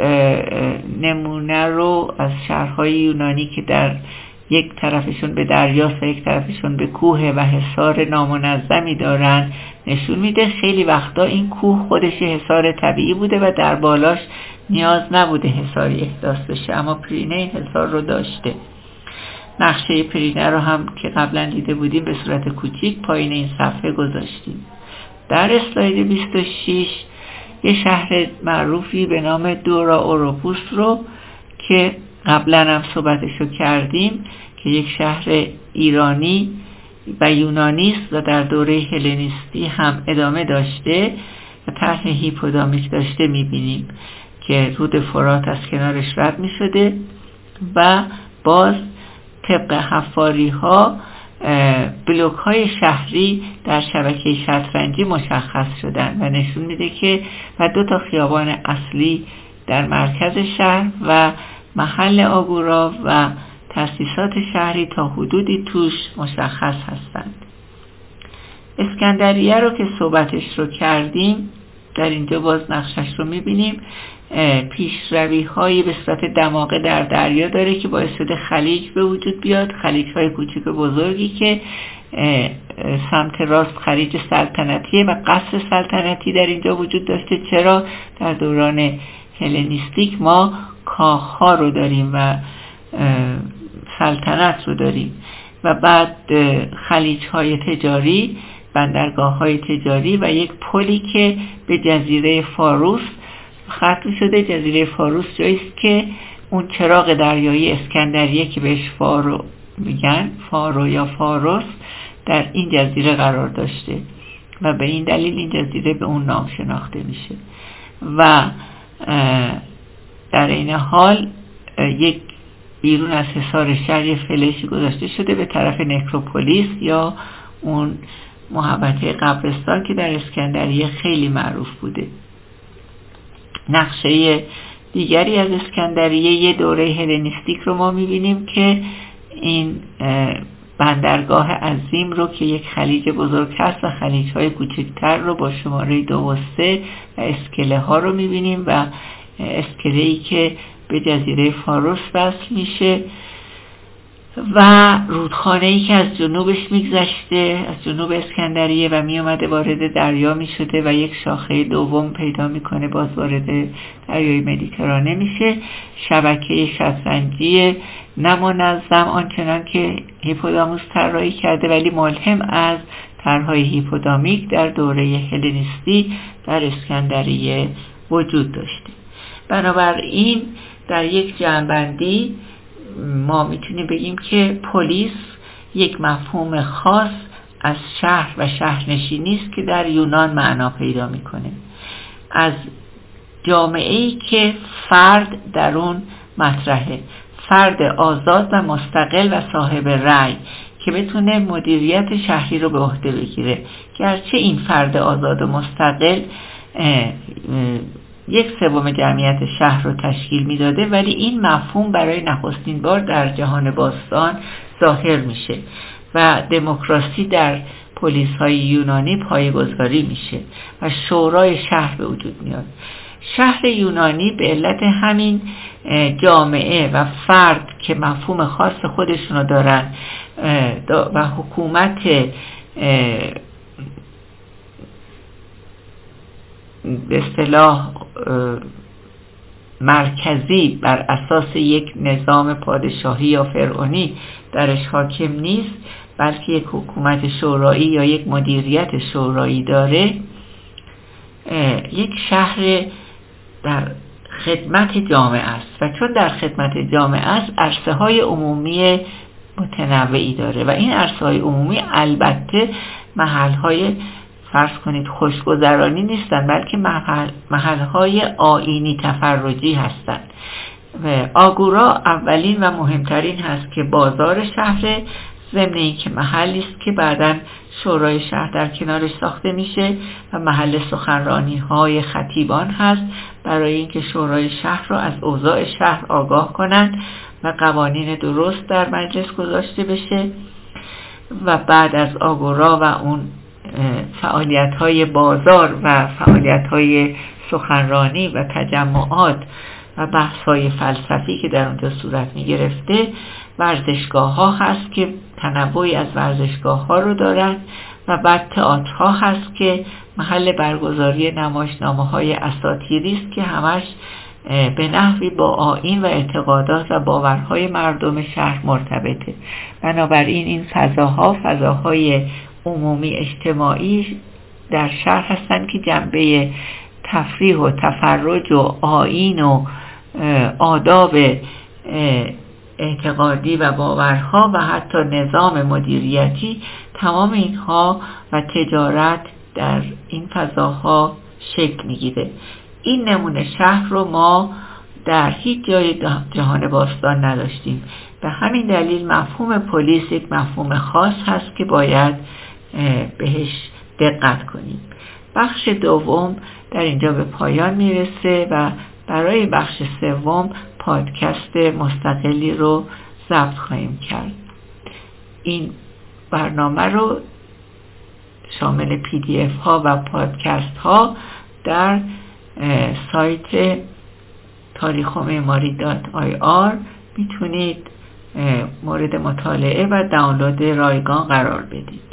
نمونه رو از شهرهای یونانی که در یک طرفشون به دریاست و یک طرفشون به کوه و حصار نامنظمی دارن نشون میده. خیلی وقتا این کوه خودش حصار طبیعی بوده و در بالاش نیاز نبوده حصاری احداث بشه، اما پرینه این حصار رو داشته. نقشه پرینه رو هم که قبلا دیده بودیم به صورت کوچیک پایین این صفحه گذاشتیم. در اسلاید بیست و شش یه شهر معروفی به نام دورا اوروپوس رو که قبلا هم صحبتشو کردیم که یک شهر ایرانی و یونانی است و در دوره هلنیستی هم ادامه داشته و طرح هیپودامیک داشته، میبینیم که رود فرات از کنارش رد میشده و باز طبق حفاری ها بلوک های شهری در شبکه شطرنجی مشخص شدن و نشون میده که و دو تا خیابان اصلی در مرکز شهر و محل آگورا و تأسیسات شهری تا حدودی توش مشخص هستند. اسکندریه رو که صحبتش رو کردیم در اینجا باز نقشش رو میبینیم. پیشروی هایی به صورت دماغه در دریا داره که باعث شده خلیج به وجود بیاد، خلیج های کوچک و بزرگی که سمت راست خلیج سلطنتیه و قصر سلطنتی در اینجا وجود داشته. چرا؟ در دوران هلنیستیک ما کاخ ها رو داریم و سلطنت رو داریم و بعد خلیج های تجاری، بندرگاه های تجاری و یک پلی که به جزیره فاروس ختم شده. جزیره فاروس جاییست که اون چراغ دریایی اسکندریه که بهش فارو میگن، فارو یا فاروس، در این جزیره قرار داشته و به این دلیل این جزیره به اون نام شناخته میشه. و در این حال یک بیرون از حصار شهر فلشی گذاشته شده به طرف نکروپولیس یا اون محوطه قبرستان که در اسکندریه خیلی معروف بوده. نقشه دیگری از اسکندریه یه دوره هلنیستیک رو ما میبینیم که این بندرگاه عظیم رو که یک خلیج بزرگ هست و خلیج های کوچکتر رو با شماره دو و سه و اسکله ها رو میبینیم و اسکله ای که به جزیره فاروس وصل میشه و رودخانه ای که از جنوبش میگذشته، از جنوب اسکندریه و میومده وارد دریا میشده و یک شاخه دوم پیدا میکنه باز وارد دریای مدیترانه میشه. شبکه شطرنجی نامنظم آنچنان که هیپوداموس طراحی کرده ولی ملهم از طرحهای هیپودامیک در دوره هلنیستی در اسکندریه وجود داشته. بنابراین در یک جمع‌بندی ما میتونیم بگیم که پلیس یک مفهوم خاص از شهر و شهرنشینی است که در یونان معنا پیدا میکنه، از جامعه‌ای که فرد در اون مطرحه، فرد آزاد و مستقل و صاحب رأی که بتونه مدیریت شهری رو به عهده بگیره. گرچه این فرد آزاد و مستقل اه اه یک سوم جمعیت شهر رو تشکیل میداده ولی این مفهوم برای نخستین بار در جهان باستان ظاهر میشه و دموکراسی در پلیس های یونانی پایه‌گذاری میشه و شورای شهر به وجود میاد. شهر یونانی به علت همین جامعه و فرد که مفهوم خاص خودشونو دارن و حکومت به اصطلاح مرکزی بر اساس یک نظام پادشاهی یا فرعونی درش حاکم نیست بلکه یک حکومت شورایی یا یک مدیریت شورایی داره، یک شهر در خدمت جامعه است و چون در خدمت جامعه است عرصه های عمومی متنوعی داره و این عرصه های عمومی البته محل های فرض کنید خوشگذرانی نیستن بلکه محل محل های آیینی تفرجی هستند. و آگورا اولین و مهمترین هست که بازار شهر، ضمن این که محلی است که بعداً شورای شهر در کنارش ساخته میشه و محل سخنرانی های خطیبان هست برای اینکه شورای شهر رو از اوضاع شهر آگاه کنند و قوانین درست در مجلس گذاشته بشه. و بعد از آگورا و اون فعالیت های بازار و فعالیت های سخنرانی و تجمعات و بحث های فلسفی که در اونجا صورت می گرفته، ورزشگاه ها هست که تنوعی از ورزشگاه ها رو دارن و بعد تئاترها هست که محل برگزاری نمایشنامه های اساطیری است که همش به نحوی با آیین و اعتقادات و باورهای مردم شهر مرتبطه. بنابراین این فضاها فضاهای عمومی اجتماعی در شهر هستن که جنبه تفریح و تفرج و آیین و آداب اعتقادی و باورها و حتی نظام مدیریتی، تمام اینها و تجارت در این فضاها شکل میگیره. این نمونه شهر رو ما در هیچ جای جهان باستان نداشتیم. به همین دلیل مفهوم پلیس یک مفهوم خاص هست که باید بهش دقت کنیم. بخش دوم در اینجا به پایان میرسه و برای بخش سوم پادکست مستقلی رو ضبط خواهیم کرد. این برنامه رو شامل پی دی اف ها و پادکست ها در سایت تاریخ و معماری دات آی آر میتونید مورد مطالعه و دانلود رایگان قرار بدید.